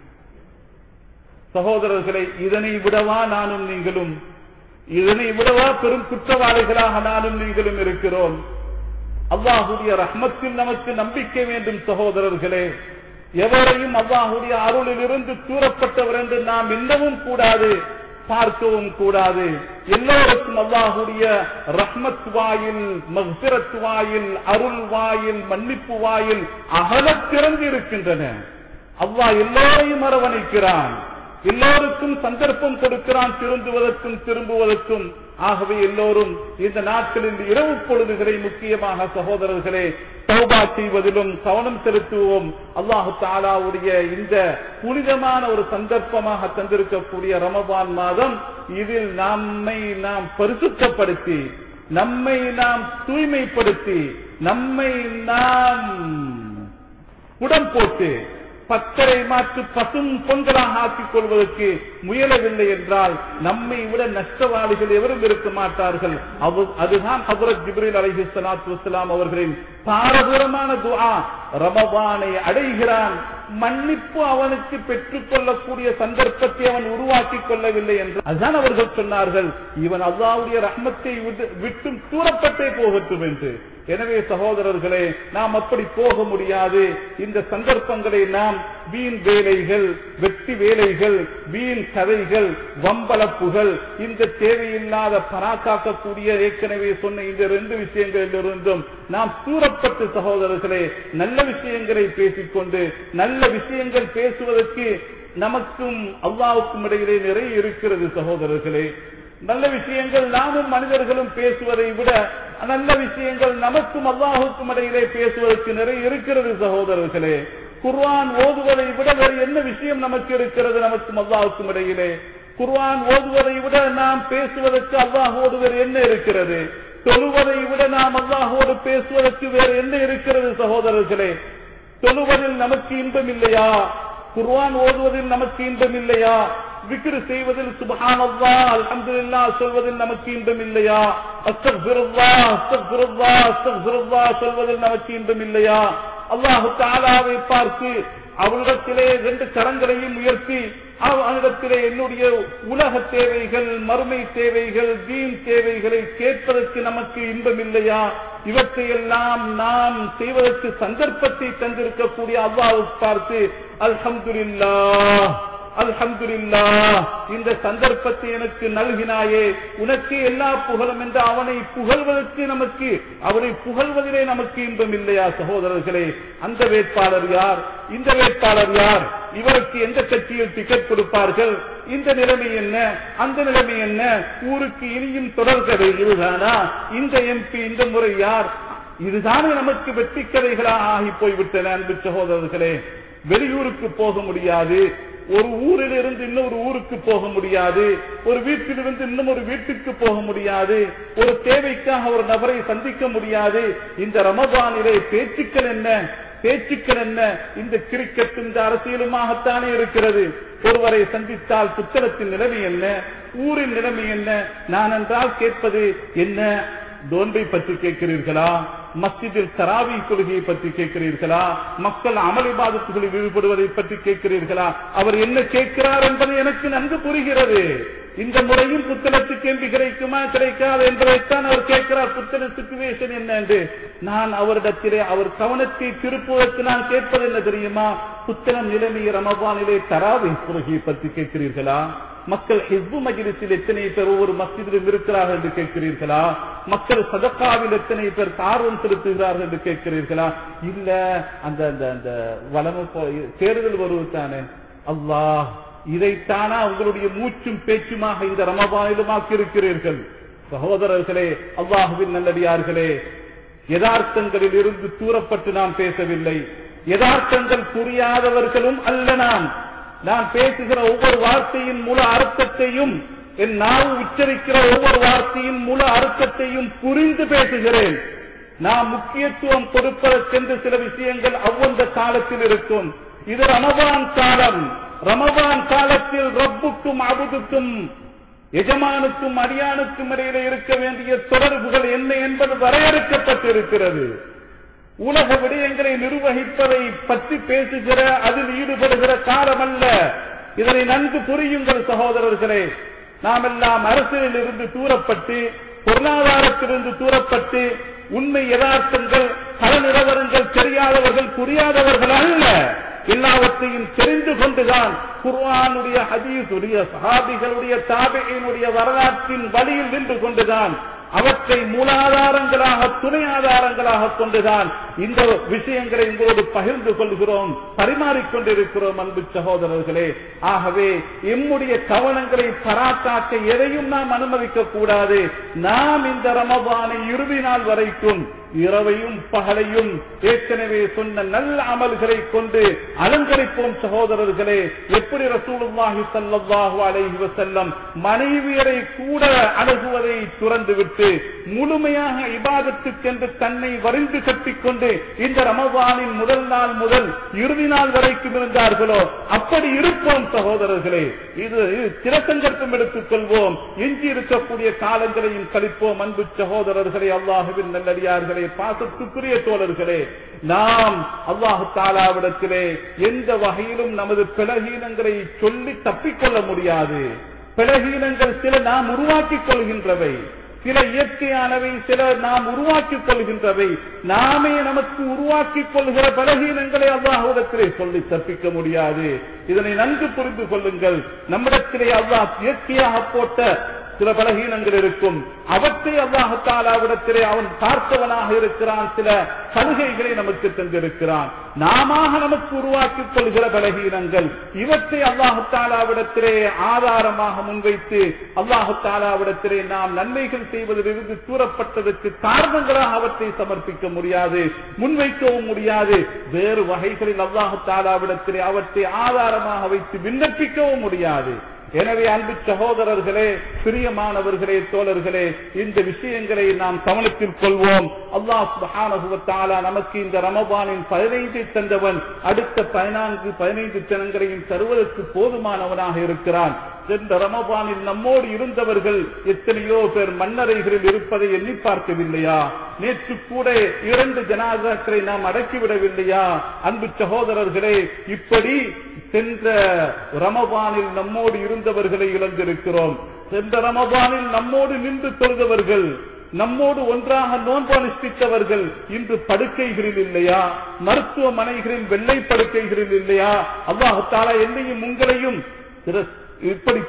சகோதரர்களை, இதனை விடவா நானும் நீங்களும், இதனை விடவா பெரும் குற்றவாளிகளாக நானும் நீங்களும் இருக்கிறோம்? அல்லாஹுடைய ரஹ்மத்தில் நமக்கு நம்பிக்கை வேண்டும் சகோதரர்களே. எவரையும் அல்லாஹுடைய அருளில் இருந்து தூரப்பட்டவர் என்று நாம் எண்ணவும் கூடாது, பார்க்கவும் கூடாது. எல்லோருக்கும் அல்லாஹுடைய ரஹ்மத் வாயில், மக்ஃபிரத் வாயில், அருள் வாயில், மன்னிப்பு வாயில் அகலத் திறந்து இருக்கின்றன. அல்லாஹ் எல்லோரையும் அரவணைக்கிறான், எல்லோருக்கும் சந்தர்ப்பம் கொடுக்கிறான் திருந்துவதற்கும் திரும்புவதற்கும். ஆகவே எல்லோரும் இந்த நாட்களில் இரவு பொழுதுகளை முக்கியமாக சகோதரர்களே தௌபா செய்வதிலும் கவனம் செலுத்துவோம். அல்லாஹு தஆலாவுடைய இந்த புனிதமான ஒரு சந்தர்ப்பமாக தந்திருக்கக்கூடிய ரமபான் மாதம், இதில் நம்மை நாம் பரிசுத்தப்படுத்தி, நம்மை நாம் தூய்மைப்படுத்தி, நம்மை நாம் குடம் போட்டு பத்தரை மாற்று பசும் பொங்கலாக ஆக்கிக் கொள்வதற்கு முயலவில்லை என்றால் நம்மை விட நஷ்டவாளிகள் எவரும் இருக்க மாட்டார்கள். அதுதான் ஹஜ்ரத் ஜிப்ரீல் அலைஹிஸ்ஸலாத்து வஸ்ஸலாம் அவர்களின் பாரதூரமான துஆ. ரமபானை அடைகிறான், மன்னிப்பு அவனுக்கு பெற்றுக் கொள்ளக்கூடிய சந்தர்ப்பத்தை அவன் உருவாக்கிக் கொள்ளவில்லை என்று அதுதான் அவர்கள் சொன்னார்கள், இவன் அல்லாஹ்வுடைய ரஹ்மத்தை விட்டும் தூரப்பட்டே போகட்டும் என்று. எனவே சகோதரர்களே, நாம் அப்படி போக முடியாது. இந்த சந்தர்ப்பங்களை நாம் வீண் வேலைகள், வெற்றி வேலைகள், வீண் கதைகள், வம்பளப்புகள், இந்த தேவையில்லாத பராக்காக்கக்கூடிய ஏற்கனவே சொன்ன இந்த 2 விஷயங்களிலிருந்தும் நாம் தூரப்பட்டு சகோதரர்களே நல்ல விஷயங்களை பேசிக்கொண்டு, நல்ல விஷயங்கள் பேசுவதற்கு நமக்கும் அல்லாஹ்வுக்கும் இடையிலே நிறைய இருக்கிறது சகோதரர்களே. நல்ல விஷயங்கள் நாமும் மனிதர்களும் பேசுவதை விட நல்ல விஷயங்கள் நமக்கும் அல்லாஹ்வுக்கும் இடையிலே பேசுவதற்கு நிறைய இருக்கிறது சகோதரர்களே. குர்ஆன் ஓதுவதை விட வேறு என்ன விஷயம் நமக்கு இருக்கிறது நமக்கும் அல்லாஹ்வுக்கும் இடையிலே? குர்ஆன் ஓதுவதை விட நாம் பேசுவதற்கு அல்லாஹ்வோடு வேறு என்ன இருக்கிறது? தொழுவதை விட நாம் அல்லாஹ்வோடு பேசுவதற்கு வேறு என்ன இருக்கிறது சகோதரர்களே? தொழுவதில் நமக்கு இன்பம் இல்லையா? குர்ஆன் ஓதுவதில் நமக்கு இன்பம் இல்லையா? விக்ர் செய்வதில் சுப்ஹானல்லாஹ் அல்ஹம்துலில்லாஹ் சொல்வதில் நமக்கு இன்பம் இல்லையா? அஸ்தக்ஃபிருல்லாஹ் அஸ்தக்ஃபிருல்லாஹ் அஸ்தக்ஃபிருல்லாஹ் சொல்வதில் நமக்கு இன்பம் இல்லையா? அல்லாஹ் தஆலாவை பார்த்து அவரிடத்திலே 2 கரங்களையும் உயர்த்தி அவரிடத்திலே என்னுடைய உலக தேவைகள், மறுமை தேவைகள், தீன் தேவைகளை கேட்பதற்கு நமக்கு இன்பம் இல்லையா? இவற்றையெல்லாம் நாம் செய்வதற்கு சந்தர்ப்பத்தை தந்திருக்கக்கூடிய அல்லாஹ்வை பார்த்து அல்ஹம்துலில்லாஹ் அல்ஹம்துலில்லாஹ், இந்த சந்தர்ப்பத்தை எனக்கு நல்கினாயே, உனக்கு எல்லா புகழும் என்று அவனை புகழ்வதற்கு நமக்கு, அவனை புகழ்வதிலே நமக்கு இன்பம் இல்லையா சகோதரர்களே? அந்த வேட்பாளர் யார்? இந்த வேட்பாளர் யார்? இவருக்கு எந்த கட்சியில் டிக்கெட் கொடுப்பார்கள்? இந்த நிலைமை என்ன, அந்த நிலைமை என்ன? ஊருக்கு இனியும் தொடர்கதை இதுதானா? இந்த எம்பி இந்த முறை யார்? இதுதானே நமக்கு வெற்றி கதைகளாக ஆகி போய்விட்டன. அன்பு சகோதரர்களே, வெளியூருக்கு போக முடியாது, ஒரு ஊரில் இருந்து இன்னொரு ஊருக்கு போக முடியாது, ஒரு வீட்டிலிருந்து இன்னும் ஒரு வீட்டுக்கு போக முடியாது, ஒரு தேவைக்காக ஒரு நபரை சந்திக்க முடியாது. இந்த ரமபானிலே பேச்சுக்கள் என்ன, பேச்சுக்கள் என்ன? இந்த கிரிக்கெட், இந்த அரசியலுமாகத்தானே இருக்கிறது. ஒருவரை சந்தித்தால் புத்தகத்தின் நிலைமை என்ன, ஊரின் நிலைமை என்ன? நான் என்றால் கேட்பது என்ன? நோன்பை பற்றி கேட்கிறீர்களா? மஸ்ஜிதில் தராவி கொள்கையை பற்றி கேட்கிறீர்களா? மக்கள் அமல் இபாதத்துகளில் ஈடுபடுவதை பற்றி கேட்கிறீர்களா? அவர் என்ன கேட்கிறார் என்பது எனக்கு நன்கு புரிகிறது. இந்த முறையும் புத்தகத்துக்கு எம்பி கிடைக்குமா கிடைக்காது என்பதைத்தான் அவர் கேட்கிறார். புத்தக சிச்சுவேஷன் என்ன என்று நான் அவரிடத்திலே அவர் கவனத்தை திருப்புவதற்கு நான் கேட்பது என்ன தெரியுமா? புத்தகம் நிலைமை ரமபானிலே தராவி கொள்கையை பற்றி கேட்கிறீர்களா? மக்கள் ஹிஸ்பு மஜ்லிஸில் எத்தனை பேர் ஒவ்வொரு மஸ்ஜிதிலும் இருக்கிறார்கள் என்று கேட்கிறீர்களா? மக்கள் சதக்காவில் எத்தனை பேர் ஆர்வம் செலுத்துகிறார்கள் என்று கேட்கிறீர்களா? இல்ல அந்த அந்த வளம தேர்தல் வருவதானே அல்லாஹ், இதைத்தானா உங்களுடைய மூச்சும் பேச்சுமாக இந்த ரமபானிலுமாக்கி இருக்கிறீர்கள்? சகோதரர்களே, அல்லாஹுவின் நல்லடியார்களே, யதார்த்தங்களில் இருந்து தூரப்பட்டு நாம் பேசவில்லை. யதார்த்தங்கள் புரியாதவர்களும் அல்ல நான் பேசுகிற ஒவ்வொரு வார்த்தையின் முழு அர்த்தத்தையும், என் நாவு உச்சரிக்கிற ஒவ்வொரு வார்த்தையின் முழு அர்த்தத்தையும் புரிந்து பேசுகிறேன். நாம் முக்கியத்துவம் கொடுப்பதற்கென்று சில விஷயங்கள் அவ்வந்த காலத்தில் இருக்கும். இது ரமபான் காலம். ரமபான் காலத்தில் ரப்புக்கும் அபுதுக்கும் எஜமானுக்கும் அடியானுக்கும் இடையிலே இருக்க வேண்டிய தொடர்புகள் என்ன என்பது வரையறுக்கப்பட்டிருக்கிறது. உலக விடயங்களை நிர்வகிப்பதை பற்றி பேசுகிற, அதில் ஈடுபடுகிற காலமல்ல. இதனை நன்கு புரியுங்கள் சகோதரர்களே. நாம் எல்லாம் அரசியலில் இருந்து தூரப்பட்டு, பொருளாதாரத்திலிருந்து தூரப்பட்டு, உண்மை யதார்த்தங்கள் பல நிலவரங்கள் தெரியாதவர்கள் புரியாதவர்கள் அல்ல. எல்லாவற்றையும் தெரிந்து கொண்டுதான் குர்ஆனுடைய ஹதீஸுடைய சஹாபிகளுடைய தாபிஈனுடைய வரலாற்றின் வழியில் நின்று கொண்டுதான் அவற்றை மூலாதாரங்களாக துணை ஆதாரங்களாக கொண்டுதான் இந்த விஷயங்களை உங்களோடு பகிர்ந்து கொள்கிறோம், பரிமாறிக்கொண்டிருக்கிறோம் அன்பு சகோதரர்களே. ஆகவே எம்முடைய கவனங்களை பராக்காக்க எதையும் நாம் அனுமதிக்க கூடாது. நாம் இந்த ரமதானை இறுதி நாள் வரைக்கும் இரவையும் பகலையும் ஏற்கனவே சொன்ன நல்ல அமல்களை கொண்டு அலங்கரிப்போம் சகோதரர்களே. எப்படி ரசூலுல்லாஹி ஸல்லல்லாஹு அலைஹி வஸல்லம் மனைவியரை கூட அணுகுவதை துறந்துவிட்டு முழுமையாக இபாதத்துக்கென்று தன்னை வரிந்து கட்டிக்கொண்டு இந்த ரமதானின் முதல் நாள் முதல் இறுதி நாள் வரைக்கும் இருந்தார்களோ அப்படி இருப்போம் சகோதரர்களே. இது சில சங்கல்பம் எடுத்துக் கொள்வோம். எஞ்சி இருக்கக்கூடிய காலங்களையும் கழிப்போம் அன்பு சகோதரர்களே, அல்லாஹுவின் நல்லடியார்களே, பாசத்துக்குரிய தோழர்களே. நாம் அல்லாஹு தஆலாவிடத்திலே எந்த வகையிலும் நமது பலகீனங்களை சொல்லி தப்பிக்கொள்ள முடியாது. பலகீனங்கள் சில நாம் உருவாக்கிக் கொள்கின்றவை, சில இயற்கையானவை, சில நாம் உருவாக்கிக் கொள்கின்றவை. நாமே நமக்கு உருவாக்கிக் கொள்கிற பலகீனங்களை அல்லாஹ்விடத்திலே சொல்லி தப்பிக்க முடியாது. இதனை நன்கு புரிந்து கொள்ளுங்கள். நம்மிடத்திலே அல்லாஹ் இயற்கையாக போட்ட சில பலகீனங்கள் இருக்கும். அவற்றை அல்லாஹ் தஆலாவிடத்திலே அவன் பார்த்தவனாக இருக்கிறான். சில சலுகைகளை நமக்கு தந்திருக்கிறான். நாம நமக்கு உருவாக்கிக் கொள்கிற பலகீனங்கள் இவற்றை அல்லாஹ் தஆலாவிடத்திலே ஆதாரமாக முன்வைத்து அல்லாஹ் தஆலாவிடத்திலே நாம் நன்மைகள் செய்வதிலிருந்து தூரப்பட்டதற்கு காரணங்களாக அவற்றை சமர்ப்பிக்க முடியாது, முன்வைக்கவும் முடியாது. வேறு வகைகளில் அல்லாஹ் தஆலாவிடத்திலே அவற்றை ஆதாரமாக வைத்து விண்ணப்பிக்கவும் முடியாது. எனவே அன்பு சகோதரர்களே, பிரியமானவர்களே, தோழர்களே, இந்த விஷயங்களை நாம் கவனத்தில் கொள்வோம். அல்லாஹ் சுப்ஹானஹு வ தஆலா நமக்கு இந்த ரமதானின் 15 தந்தவன் அடுத்த 14-15 தினங்களையும் தருவதற்கு போதுமானவனாக இருக்கிறான். சென்ற ரமதானில் நம்மோடு இருந்தவர்கள் எத்தனையோ பேர் மன்னரைகளில் இருப்பதை எண்ணி பார்க்கவில்லையா? நேற்று கூட 2 ஜனாசாக்களை நாம் அடக்கிவிடவில்லையா? அன்பு சகோதரர்களே, இப்படி சென்ற ரமதானில் நம்மோடு இருந்தவர்களை இழந்திருக்கிறோம். சென்ற ரமதானில் நம்மோடு நின்று தொழுதவர்கள், நம்மோடு ஒன்றாக நோன்பு அனுஷ்டித்தவர்கள் இன்று படுக்கைகளில் இல்லையா? மருத்துவமனைகளில் வெள்ளை படுக்கைகளில் இல்லையா? அல்லாஹ் தஆலா என்னையும் உங்களையும் இப்படி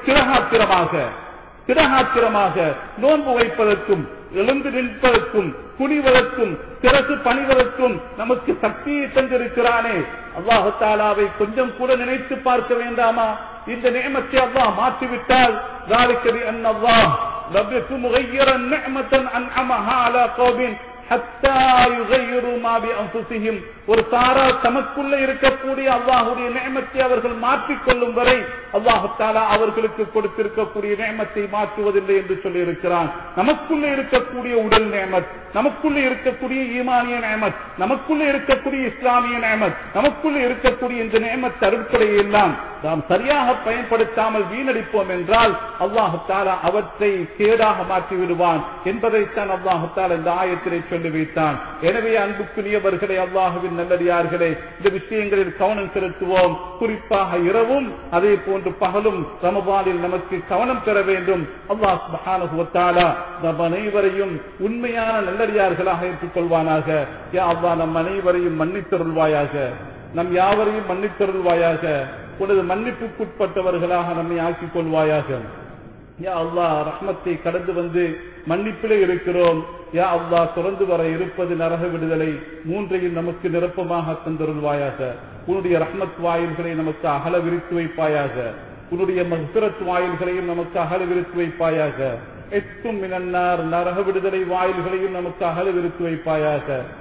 திரகாத்திரமாக நோன்பு வைப்பதற்கும் எழுந்து நிற்பதற்கும் குனிவதற்கும் சிறகு பணிவதற்கும் நமக்கு சக்தியை தந்திருக்கிறானே. அல்லாஹ் தஆலாவை கொஞ்சம் கூட நினைத்து பார்க்க வேண்டாமா? இந்த நியமத்தை அல்லாஹ் மாற்றிவிட்டால் ذلك بأن الله لم يكن مغيرا نعمة أنعمها على قوم حتى يغيروا ما بأنفسهم. ஒரு சாரா தமக்குள்ள இருக்கக்கூடிய அல்லாஹ்வுடைய நியமத்தை அவர்கள் மாற்றிக்கொள்ளும் வரை அல்லாஹ் தஆலா அவர்களுக்கு கொடுத்திருக்கக்கூடிய நியமத்தை மாற்றுவதில்லை என்று சொல்லி இருக்கிறான். நமக்குள்ள இருக்கக்கூடிய உடல் நியமத், நமக்குள்ள இருக்கக்கூடிய ஈமானிய நியமத், நமக்குள்ள இருக்கக்கூடிய இஸ்லாமிய நியமத், நமக்குள்ள இருக்கக்கூடிய இந்த நியமத் அருட்கொடையை எல்லாம் நாம் சரியாக பயன்படுத்தாமல் வீணடிப்போம் என்றால் அல்லாஹ் தஆலா அவற்றை கேடாக மாற்றி விடுவான் என்பதைத்தான் அல்லாஹ் தஆலா இந்த ஆயத்திலே சொல்லி வைத்தான். எனவே அன்புக்குரியவர்களே, அல்லாஹ்வின் நல்லடியார்களே, இந்த விஷயங்களில் கவனம் செலுத்துவோம். குறிப்பாக இரவும் அதே போன்று பகலும் ரமதானில் நமக்கு கவனம் பெற வேண்டும். அல்லாஹ் சுப்ஹானஹு வ தஆலா நம் அனைவரையும் உண்மையான நல்லடியார்களாக ஏற்றுக்கொள்வானாக. யா அல்லாஹ், நம் அனைவரையும் மன்னித்தருள்வாயாக, நம் யாவரையும் மன்னித்தருள்வாயாக. உனது மன்னிப்புக்குட்பட்டவர்களாக நம்மை ஆக்கிக் கொள்வாயாக. யா அல்லாஹ், ரஹ்மத்தை கடந்து வந்து மன்னிப்பிலே இருக்கிறோம். யா அல்லாஹ், தொடர்ந்து வர இருப்பது நரக விடுதலை. 3ஐயும் நமக்கு நிரப்பமாக தந்தருள்வாயாக. உன்னுடைய ரஹ்மத் வாயில்களை நமக்கு அகல விரித்து வைப்பாயாக. உன்னுடைய மக்ஃபிரத் வாயில்களையும் நமக்கு அகல விரித்து வைப்பாயாக. எத்தும் மினன்னார், நரக விடுதலை வாயில்களையும் நமக்கு அகல விரித்து வைப்பாயாக.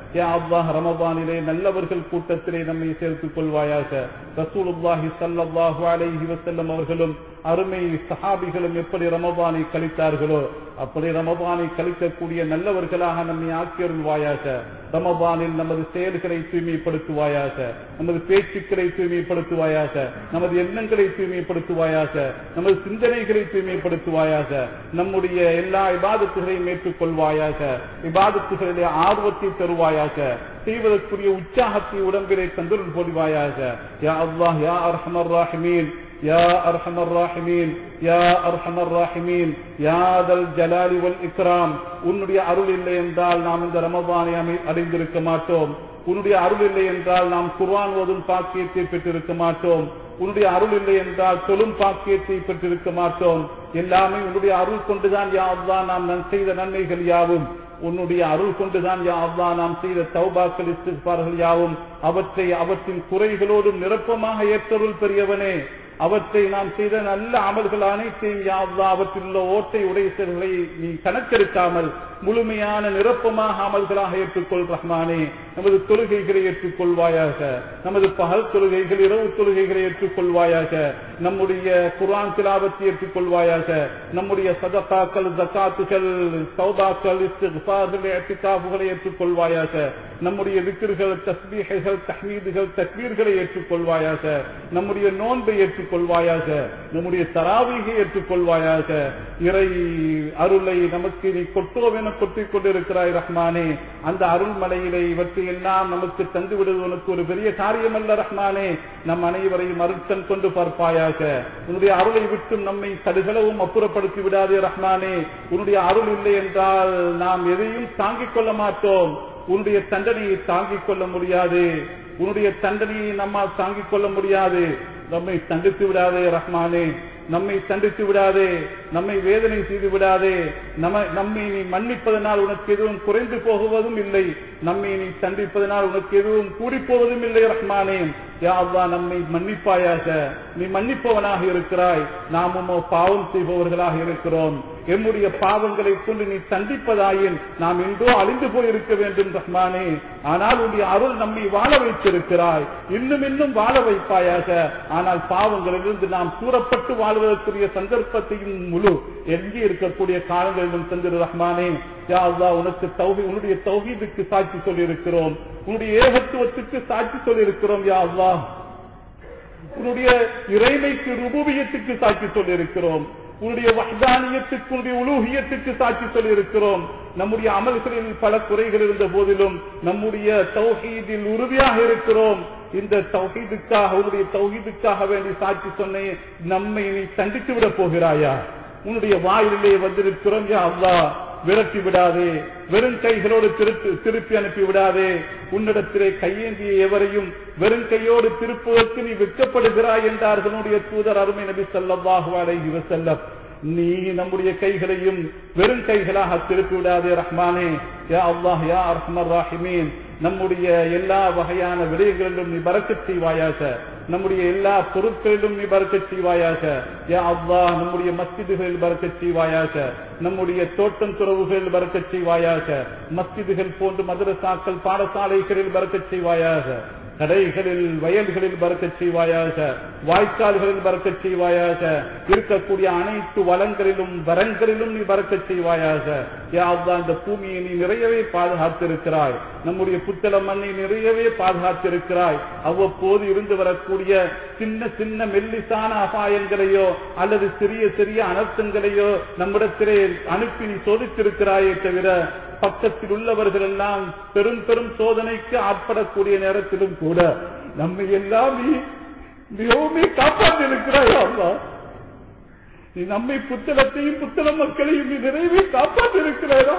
யா அல்லாஹ் ரமதானிலே நல்லவர்கள் கூட்டத்திலே நம்மை சேர்த்துக் கொள்வாயாக. ரசூலுல்லாஹி ஸல்லல்லாஹு அலைஹி வஸல்லம் அவர்களும் அருமை சஹாபிகளும் எப்படி ரமதானை கழித்தார்களோ அப்படி ரமதானை கழிக்கக்கூடிய நல்லவர்களாக நம்மை ஆக்கியருள்வாயாக. ரமதானில் நமது செயல்களை தூய்மைப்படுத்துவாயாக, நமது பேச்சுக்களை தூய்மைப்படுத்துவாயாக, நமது எண்ணங்களை தூய்மைப்படுத்துவாயாக, நமது சிந்தனைகளை தூய்மைப்படுத்துவாயாக. நம்முடைய எல்லா இபாதத்துகளையும் ஏற்றுக்கொள்வாயாக. இபாதத்துகளிலே ஆர்வத்தை தருவாயாக, செய்வதற்குரிய உற்சாகத்தை உடம்பிலே தந்தருள் போடுவாயாக. யா அல்லாஹ் யா அர்ஹமர் ராஹிமீன் يا أرحم الراحمين يا أرحم الراحمين يا ذا الجلال والإكرام. உன்னுடைய அருள் இல்லை என்றால் நாம் இந்த ரமதானை அடைந்திருக்க மாட்டோம். உன்னுடைய அருள் இல்லை என்றால் நாம் குர்ஆன் ஓதும் பாக்கியத்தை பெற்றிருக்க மாட்டோம். உன்னுடைய அருள் இல்லை என்றால் தொழும் பாக்கியத்தை பெற்றிருக்க மாட்டோம். எல்லாமே உன்னுடைய அருள் கொண்டுதான் யா அல்லாஹ் நாம் செய்த நன்மைகள் யாவும், உன்னுடைய அருள் கொண்டுதான் யா அல்லாஹ் நாம் செய்த தௌபாக்கள் இஸ்திக்பார்கள் யாவும் அவற்றின் குறைகளோடும் நிரப்பமாக ஏற்றருள் பெரியவனே. அவற்றை நாம் செய்த நல்ல அமல்கள் அனைத்தையும் யா அல்லாஹ் அவற்றில் உள்ள ஓட்டை உடைசல்களை நீ கணக்கெடுக்காமல் முழுமையான நிரப்பமாக அமல்களாக ஏற்றுக்கொள் ரஹ்மானே. நமது தொழுகைகளை ஏற்றுக்கொள்வாயாக, நமது பகல் தொழுகைகள் இரவு தொழுகைகளை ஏற்றுக்கொள்வாயாக, நம்முடைய குர்ஆன் திலாவத்தை ஏற்றுக்கொள்வாயாக, நம்முடைய சதகாக்கள் ஜகாத்துகள் தௌபாக்கள் இஸ்திக்பார்கள் இஅ்திகாஃப்களை ஏற்றுக்கொள்வாயாக, நம்முடைய விக்ர்கள் தஸ்பீஹ்கள் தஹ்மீதுகள் தக்பீர்களை ஏற்றுக்கொள்வாயாக, நம்முடைய நோன்பை ஏற்றுக்கொள்வாயாக, நம்முடைய தராவீகை ஏற்றுக்கொள்வாயாக. இறை அருளை நமக்கு நீ கொட்டோவென கொட்டிக் கொண்டிருக்கிறாய் ரஹ்மானே. அந்த அருள் மலையிலே இவற்றை எல்லாம் நமக்கு தந்து விடுவது உனக்கு ஒரு பெரிய காரியம் அல்ல ரஹ்மானே. நம் அனைவரையும் அருட்கண் கொண்டு பார்ப்பாயாக. உன்னுடைய அருளை விட்டும் நம்மை கடுகளவும் அப்புறப்படுத்தி விடாதே ரஹ்மானே. உன்னுடைய அருள் இல்லை என்றால் நாம் எதையும் தாங்கிக் கொள்ள மாட்டோம். உன்னுடைய தண்டனையை தாங்கிக் கொள்ள முடியாது. உன்னுடைய தண்டனையை நம்மால் தாங்கிக் கொள்ள முடியாது. நம்மை தண்டித்து விடாதே ரஹ்மானே, நம்மை தண்டித்து விடாதே, நம்மை வேதனை செய்து விடாதே. நம்மை நீ மன்னிப்பதனால் உனக்கு எதுவும் குறைந்து போகுவதும் இல்லை, நம்மை நீ தண்டிப்பதனால் உனக்கு எதுவும் கூடி போவதும் இல்லை ரஹ்மானே. யா அல்லாஹ் நம்மை மன்னிப்பாயாக. நீ மன்னிப்பவனாக இருக்கிறாய், நாமும் பாவம் செய்பவர்களாக இருக்கிறோம். எம்முடைய பாவங்களை கொண்டு நீ தண்டிப்பதாயின் நாம் எங்கோ அழிந்து போயிருக்க வேண்டும் ரஹ்மானே. ஆனால் உன்னுடைய அருள் நம்மை வாழ வைத்திருக்கிறாய், இன்னும் இன்னும் வாழ வைப்பாயாக. ஆனால் பாவங்களிலிருந்து நாம் கூறப்பட்டு வாழ்வதற்குரிய சந்தர்ப்பத்தையும் முழு எங்கே இருக்கக்கூடிய காலங்களிலும் தந்திரு ரஹ்மானே. யா அல்லாஹ் உன்னுடைய தௌஹீதுக்கு சாட்சி சொல்லியிருக்கிறோம், உன்னுடைய ஏகத்துவத்துக்கு சாட்சி சொல்லியிருக்கிறோம். யா அல்லாஹ் உன்னுடைய இறைமைக்கு ருபூபியத்துக்கு சாட்சி சொல்லியிருக்கிறோம், உன்னுடைய வஹ்தானியத்துக்கு உன்னுடைய உலூஹியத்துக்கு சாட்சி சொல்லியிருக்கிறோம். நம்முடைய அமல்களில் பல குறைகள் இருந்த போதிலும் நம்முடைய தௌஹீதில் உறுதியாக இருக்கிறோம். இந்த தௌஹீதுக்காக உன்னுடைய தௌஹீதுக்காக வேண்டி சாட்சி சொன்னேன், நம்மை நீ தண்டித்து விட போகிறாயா? உன்னுடைய வாயிலே வந்திருக்கிறோம் யா அல்லாஹ், விரட்டி விடாதே, வெறும் கைகளோடு திருப்பி அனுப்பி விடாதே. உன்னிடத்திலே கையேந்திய எவரையும் வெறும் கையோடு திருப்புவதற்கு நீ வெட்கப்படுகிறாய் என்றார்களுடைய தூதர் அருமை நபி ஸல்லல்லாஹு அலைஹி வஸல்லம். நீ நம்முடைய கைகளையும் வெறும் கைகளாக திருப்பி விடாதே ரஹ்மானே. யா அல்லாஹ் யா அர்ஹமர் ராஹிமீன், நம்முடைய எல்லா வகையான விடயங்களிலும் நீ பரக்கத் செய்வாயாக, நம்முடைய எல்லா பொருட்களிலும் நீ பரக்கத் செய்வாயாக. யா அல்லாஹ் நம்முடைய மஸ்ஜிதுகளில் பரக்கத் செய்வாயாக, நம்முடைய தோட்டம் துறவுகளில் பரக்கத் செய்வாயாக, மஸ்ஜிதுகள் போன்று மதரசாக்கள் பாடசாலைகளில் பரக்கத் செய்வாயாக, கடைகளில் வயல்களில் பரக்கச் செய்வாயாக, வாய்க்கால்களில் பரக்கச் செய்வாயாக, இருக்கக்கூடிய அனைத்து வளங்களிலும் வரங்களிலும் நீ பரக்கச் செய்வாயாக. யா அல்லாஹ் இந்த பூமியை நீ நிறையவே பாதுகாத்திருக்கிறாய், நம்முடைய புத்தள மண்ணை நிறையவே பாதுகாத்திருக்கிறாய். அவ்வப்போது இருந்து வரக்கூடிய சின்ன சின்ன மெல்லிசான அபாயங்களையோ அல்லது சிறிய சிறிய அனர்த்தங்களையோ நம்மிடத்திலே அனுப்பி நீ சோதித்திருக்கிறாயே தவிர பக்கத்தில் உள்ளவர்கள் எல்லாம் பெரும் பெரும் சோதனைக்கு ஆட்படக்கூடிய நேரத்திலும் கூட நம்மை எல்லாம் நீ மிகவும் காப்பாற்றிருக்கிறாய் அல்லாஹ். நீ நம்மை புத்தளத்தையும் புத்தள மக்களையும் நீ நிறைவே காப்பாற்றிருக்கிறாய்.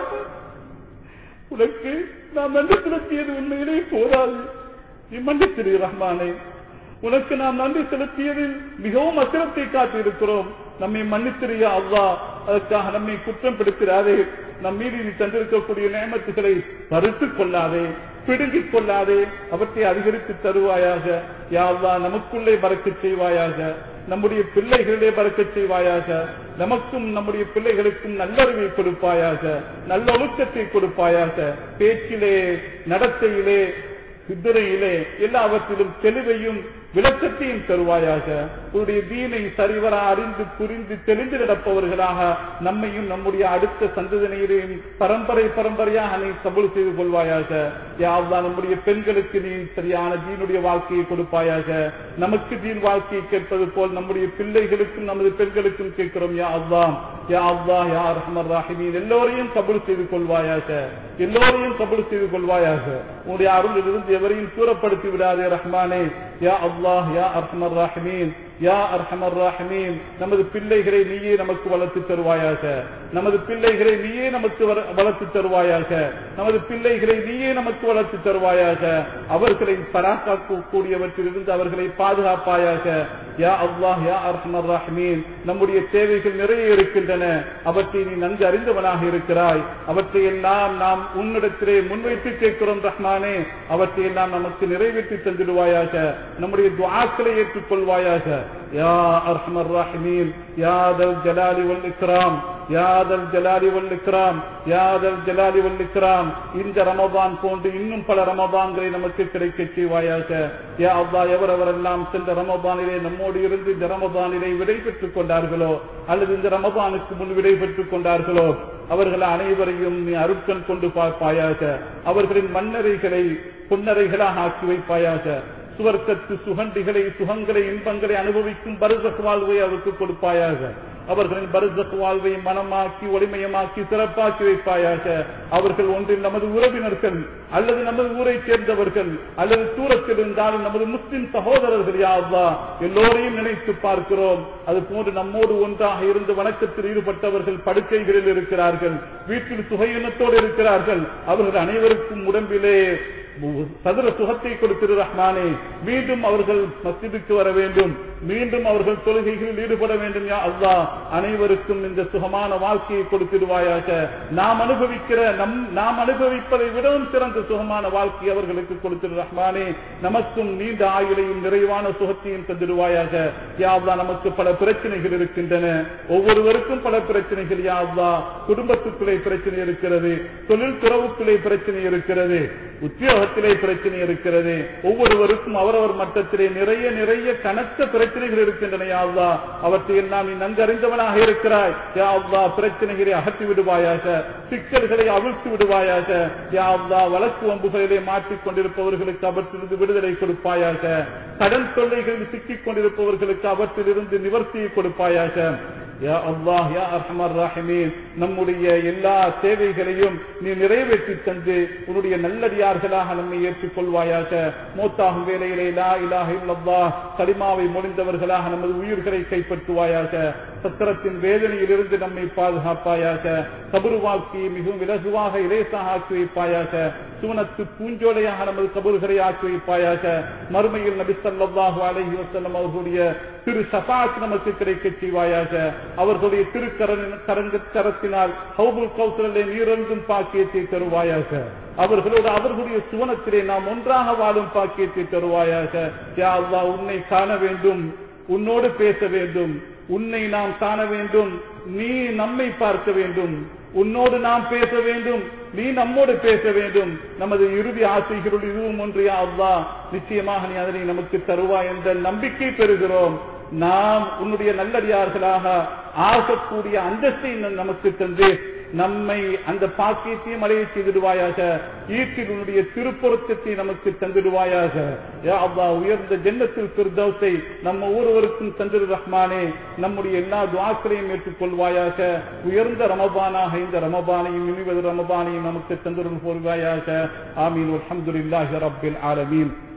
உனக்கு நாம் நன்றி செலுத்தியது உண்மையிலே போதாது, நீ மன்னித்திரு ரஹ்மானே. உனக்கு நாம் நன்றி செலுத்தியதில் மிகவும் அசிரத்தை காட்டியிருக்கிறோம், நம்மை மன்னித்திரியா அல்லாஹ். அதற்காக நம்மை குற்றம் பிடிக்கிறாரே, நம் மீது நீ தந்திருக்கக்கூடிய நேமத்துகளை பறித்துக் கொள்ளாதே, பிடுங்கிக் கொள்ளாதே, அவற்றை அதிகரித்து தருவாயாக. யா அல்லாஹ் நமக்குள்ளே பரக்கச் செய்வாயாக, நம்முடைய பிள்ளைகளிலே பரக்கச் செய்வாயாக, நமக்கும் நம்முடைய பிள்ளைகளுக்கும் நல்லறிவை கொடுப்பாயாக, நல்ல ஒழுக்கத்தை கொடுப்பாயாக, பேச்சிலே நடத்தையிலே சிந்தனையிலே எல்லாவற்றிலும் தெளிவையும் விளக்கத்தையும் தருவாயாக. உன்னுடைய தீனை சரிவர அறிந்து புரிந்து தெளிந்து நடப்பவர்களாக நம்மையும் நம்முடைய அடுத்த சந்ததியினரையும் பரம்பரையாக நீ கபூல் செய்து கொள்வாயாக. யா அல்லாஹ் நம்முடைய பெண்களுக்கு நீ சரியான தீனுடைய வாழ்க்கையை கொடுப்பாயாக. நமக்கு தீன் வாழ்க்கையை கேட்பது போல் நம்முடைய பிள்ளைகளுக்கும் நமது பெண்களுக்கும் கேட்கிறோம். யா அல்லாஹ் யா அல்லாஹ் யா அர்ஹமர் ராஹிமீன் எல்லோரையும் கபூல் செய்து கொள்வாயாக, எல்லோரையும் கபூல் செய்து கொள்வாயாக. உன்னுடைய அருளிலிருந்து எவரையும் தூரப்படுத்தி விடாதே ரஹ்மானே. யா அல்லாஹ் யா அர்ஹமர் ராஹிமீன் யா அர்ஹமர் ராஹிமீன் நமது பிள்ளைகளை நீயே நமக்கு வளர்த்து தருவாயாக, நமது பிள்ளைகளை நீயே நமக்கு வளர்த்து தருவாயாக, நமது பிள்ளைகளை நீயே நமக்கு வளர்த்து தருவாயாக. அவர்களை பராக்காக்கக்கூடியவற்றிலிருந்து அவர்களை பாதுகாப்பாயாக. யா அல்லாஹ் யா அர்ஹமர் ராஹிமீன் நம்முடைய தேவைகள் நிறைய இருக்கின்றன, அவற்றை நீ நன்கு அறிந்தவனாக இருக்கிறாய். அவற்றை எல்லாம் நாம் உன்னிடத்திலே முன்வைத்து கேட்கிறோம் ரஹ்மானே. அவற்றை எல்லாம் நமக்கு நிறைவேற்றி தந்திடுவாயாக. நம்முடைய துஆக்களை ஏற்றுக்கொள்வாயாக. யா அர்ஹமர் ராஹிமீன் யா தல் ஜலாலி வல் இக்ராம் யா தல் ஜலாலி வல் இக்ராம் யா தல் ஜலாலி வல் இக்ராம் இந்த ரமதான் போன்று இன்னும் பல ரமதான்களை நமக்கு கிடைக்க செய்வாயாக. யா அல்லாஹ் எவரெல்லாம் சென்ற ரமதானிலே நம்மோடு இருந்து இந்த ரமதானிலே விடை பெற்றுக் கொண்டார்களோ அல்லது இந்த ரமதானுக்கு முன் விடை பெற்றுக் கொண்டார்களோ அவர்கள் அனைவரையும் நீ அருட்கண் கொண்டு பார்ப்பாயாக. அவர்களின் மண்ணறைகளை பொன்னறைகளாக ஆக்கி வைப்பாயாக. சுவர்க்கத்து சுகங்களை இன்பங்களை அனுபவிக்கும் பர்சக் வாழ்வை அவருக்கு கொடுப்பாயாக. அவர்களின் பர்சக் வாழ்வை மனமாக்கி ஒளிமயமாக்கி சிறப்பாக்கி வைப்பாயாக. அவர்கள் ஒன்றில் நமது உறவினர்கள் அல்லது நமது ஊரை சேர்ந்தவர்கள் அல்லது தூரத்தில் இருந்தாலும் நமது முஸ்லிம் சகோதரர்கள் யா அல்லாஹ் எல்லோரையும் நினைத்து பார்க்கிறோம். அது போன்று நம்மோடு ஒன்றாக இருந்து வணக்கத்தில் ஈடுபட்டவர்கள் படுக்கைகளில் இருக்கிறார்கள், வீட்டில் சுகையினத்தோடு இருக்கிறார்கள். அவர்கள் அனைவருக்கும் உடம்பிலே சதுர சுகத்தை கொடுத்திரு ரஹ்மானே. மீண்டும் அவர்கள் மஸ்ஜிதுக்கு வர வேண்டும், மீண்டும் அவர்கள் தொழுகைகளில் ஈடுபட வேண்டும். யா அல்லாஹ் அனைவருக்கும் இந்த சுகமான வாழ்க்கையை கொடுத்திடுவாயாக. நாம் அனுபவிப்பதை விடவும் சிறந்த சுகமான வாழ்க்கையை அவர்களுக்கு கொடுத்திரு ரஹ்மானே. நமக்கும் நீண்ட ஆயுளையும் நிறைவான சுகத்தையும் தந்திடுவாயாக. யா அல்லாஹ் நமக்கு பல பிரச்சனைகள் இருக்கின்றன, ஒவ்வொருவருக்கும் பல பிரச்சனைகள். யா அல்லாஹ் குடும்பத்துக்குள்ளே பிரச்சனை இருக்கிறது, தொழில் துறவுக்குள்ளே பிரச்சனை இருக்கிறது, உத்தியோகத்திலே பிரச்சனை இருக்கிறது. ஒவ்வொருவருக்கும் அவரவர் மட்டத்திலே நிறைய கனத்த பிரச்சனைகள் இருக்கின்றன. யா அல்லாஹ் அவற்றை எல்லாம் நீ நன்கறிந்தவனாக இருக்கிறாய். யா அல்லாஹ் பிரச்சனைகளை அகற்றி விடுவாயாக, சிக்கல்களை அவிழ்த்து விடுவாயாக. யா அல்லாஹ் வழக்கு வம்புகளிலே மாற்றிக் கொண்டிருப்பவர்களுக்கு அவற்றிலிருந்து விடுதலை கொடுப்பாயாக. கடன் தொல்லைகளில் சிக்கிக் கொண்டிருப்பவர்களுக்கு அவற்றிலிருந்து நிவர்த்தியை கொடுப்பாயாக. யா அல்லாஹ் யா அர்ஹமர் ராஹிமீன் நம்முடைய எல்லா தேவைகளையும் நீ நிறைவேற்றி தந்து உன்னுடைய நல்லடியார்களாக நம்மை ஏற்றுக் கொள்வாயாக. மௌத்தாகும் வேளையிலே லா இலாஹ இல்லல்லாஹ் கலிமாவை மொழிந்தவர்களாக நமது உயிர்களை கைப்பற்றுவாயாக. சத்திரத்தின் வேதனையிலிருந்து நம்மை பாதுகாப்பாயாக. கபர் வாழ்க்கையை மிகவும் இலகுவாக இலேசாக ஆக்கி வைப்பாயாக. சூனத்து பூஞ்சோலையாக நமது கபர்களை ஆக்கி வைப்பாயாக. மறுமையில் நபி ஸல்லல்லாஹு அலைஹி வஸல்லம் அவர்களுடைய திரு ஷஃபாஅத் நமக்கு கிடைக்க செய்வாயாக. அவர்களுடைய திருக்கரத்தினால் ஹௌபுல் கௌசரிலே நீரொன்றும் பாக்கியத்தை தருவாயாக. அவர்களுடைய சுவனத்திலே நாம் ஒன்றாக வாழும் பாக்கியத்தை தருவாயாக. யா அல்லாஹ் உன்னை காண வேண்டும், உன்னோடு பேச வேண்டும், உன்னை நாம் காண வேண்டும், நீ நம்மை பார்க்க வேண்டும், உன்னோடு நாம் பேச வேண்டும், நீ நம்மோடு பேச வேண்டும். நமது இறுதி ஆசைகளுள் இதுவும் ஒன்று. யா அல்லாஹ் நிச்சயமாக நீ அதனை நமக்கு தருவாய் என்ற நம்பிக்கை பெறுகிறோம். நாம் உன்னுடைய நல்லடியார்களாக ஆகக்கூடிய அந்தஸ்தை நமக்கு தந்து நம்மை அந்த பாக்கியத்தையும் அடைய செய்திடுவாயாக. ஈட்டில் உன்னுடைய திருப்பொருத்தத்தை நமக்கு தந்திடுவாயாக. யா அல்லாஹ் உயர்ந்த ஜன்னத்தில் ஃபிர்தௌஸை நம்ம ஒவ்வொருவருக்கும் தந்திரு ரஹ்மானே. நம்முடைய எல்லா துஆக்களையும் ஏற்றுக்கொள்வாயாக. உயர்ந்த ரமபானாக இந்த ரமபானையும் இனிவது ரமபானையும் நமக்கு தந்திரு போல்வாயாக. ஆமீன். அல்ஹம்துலில்லாஹி ரப்பில் ஆலமீன்.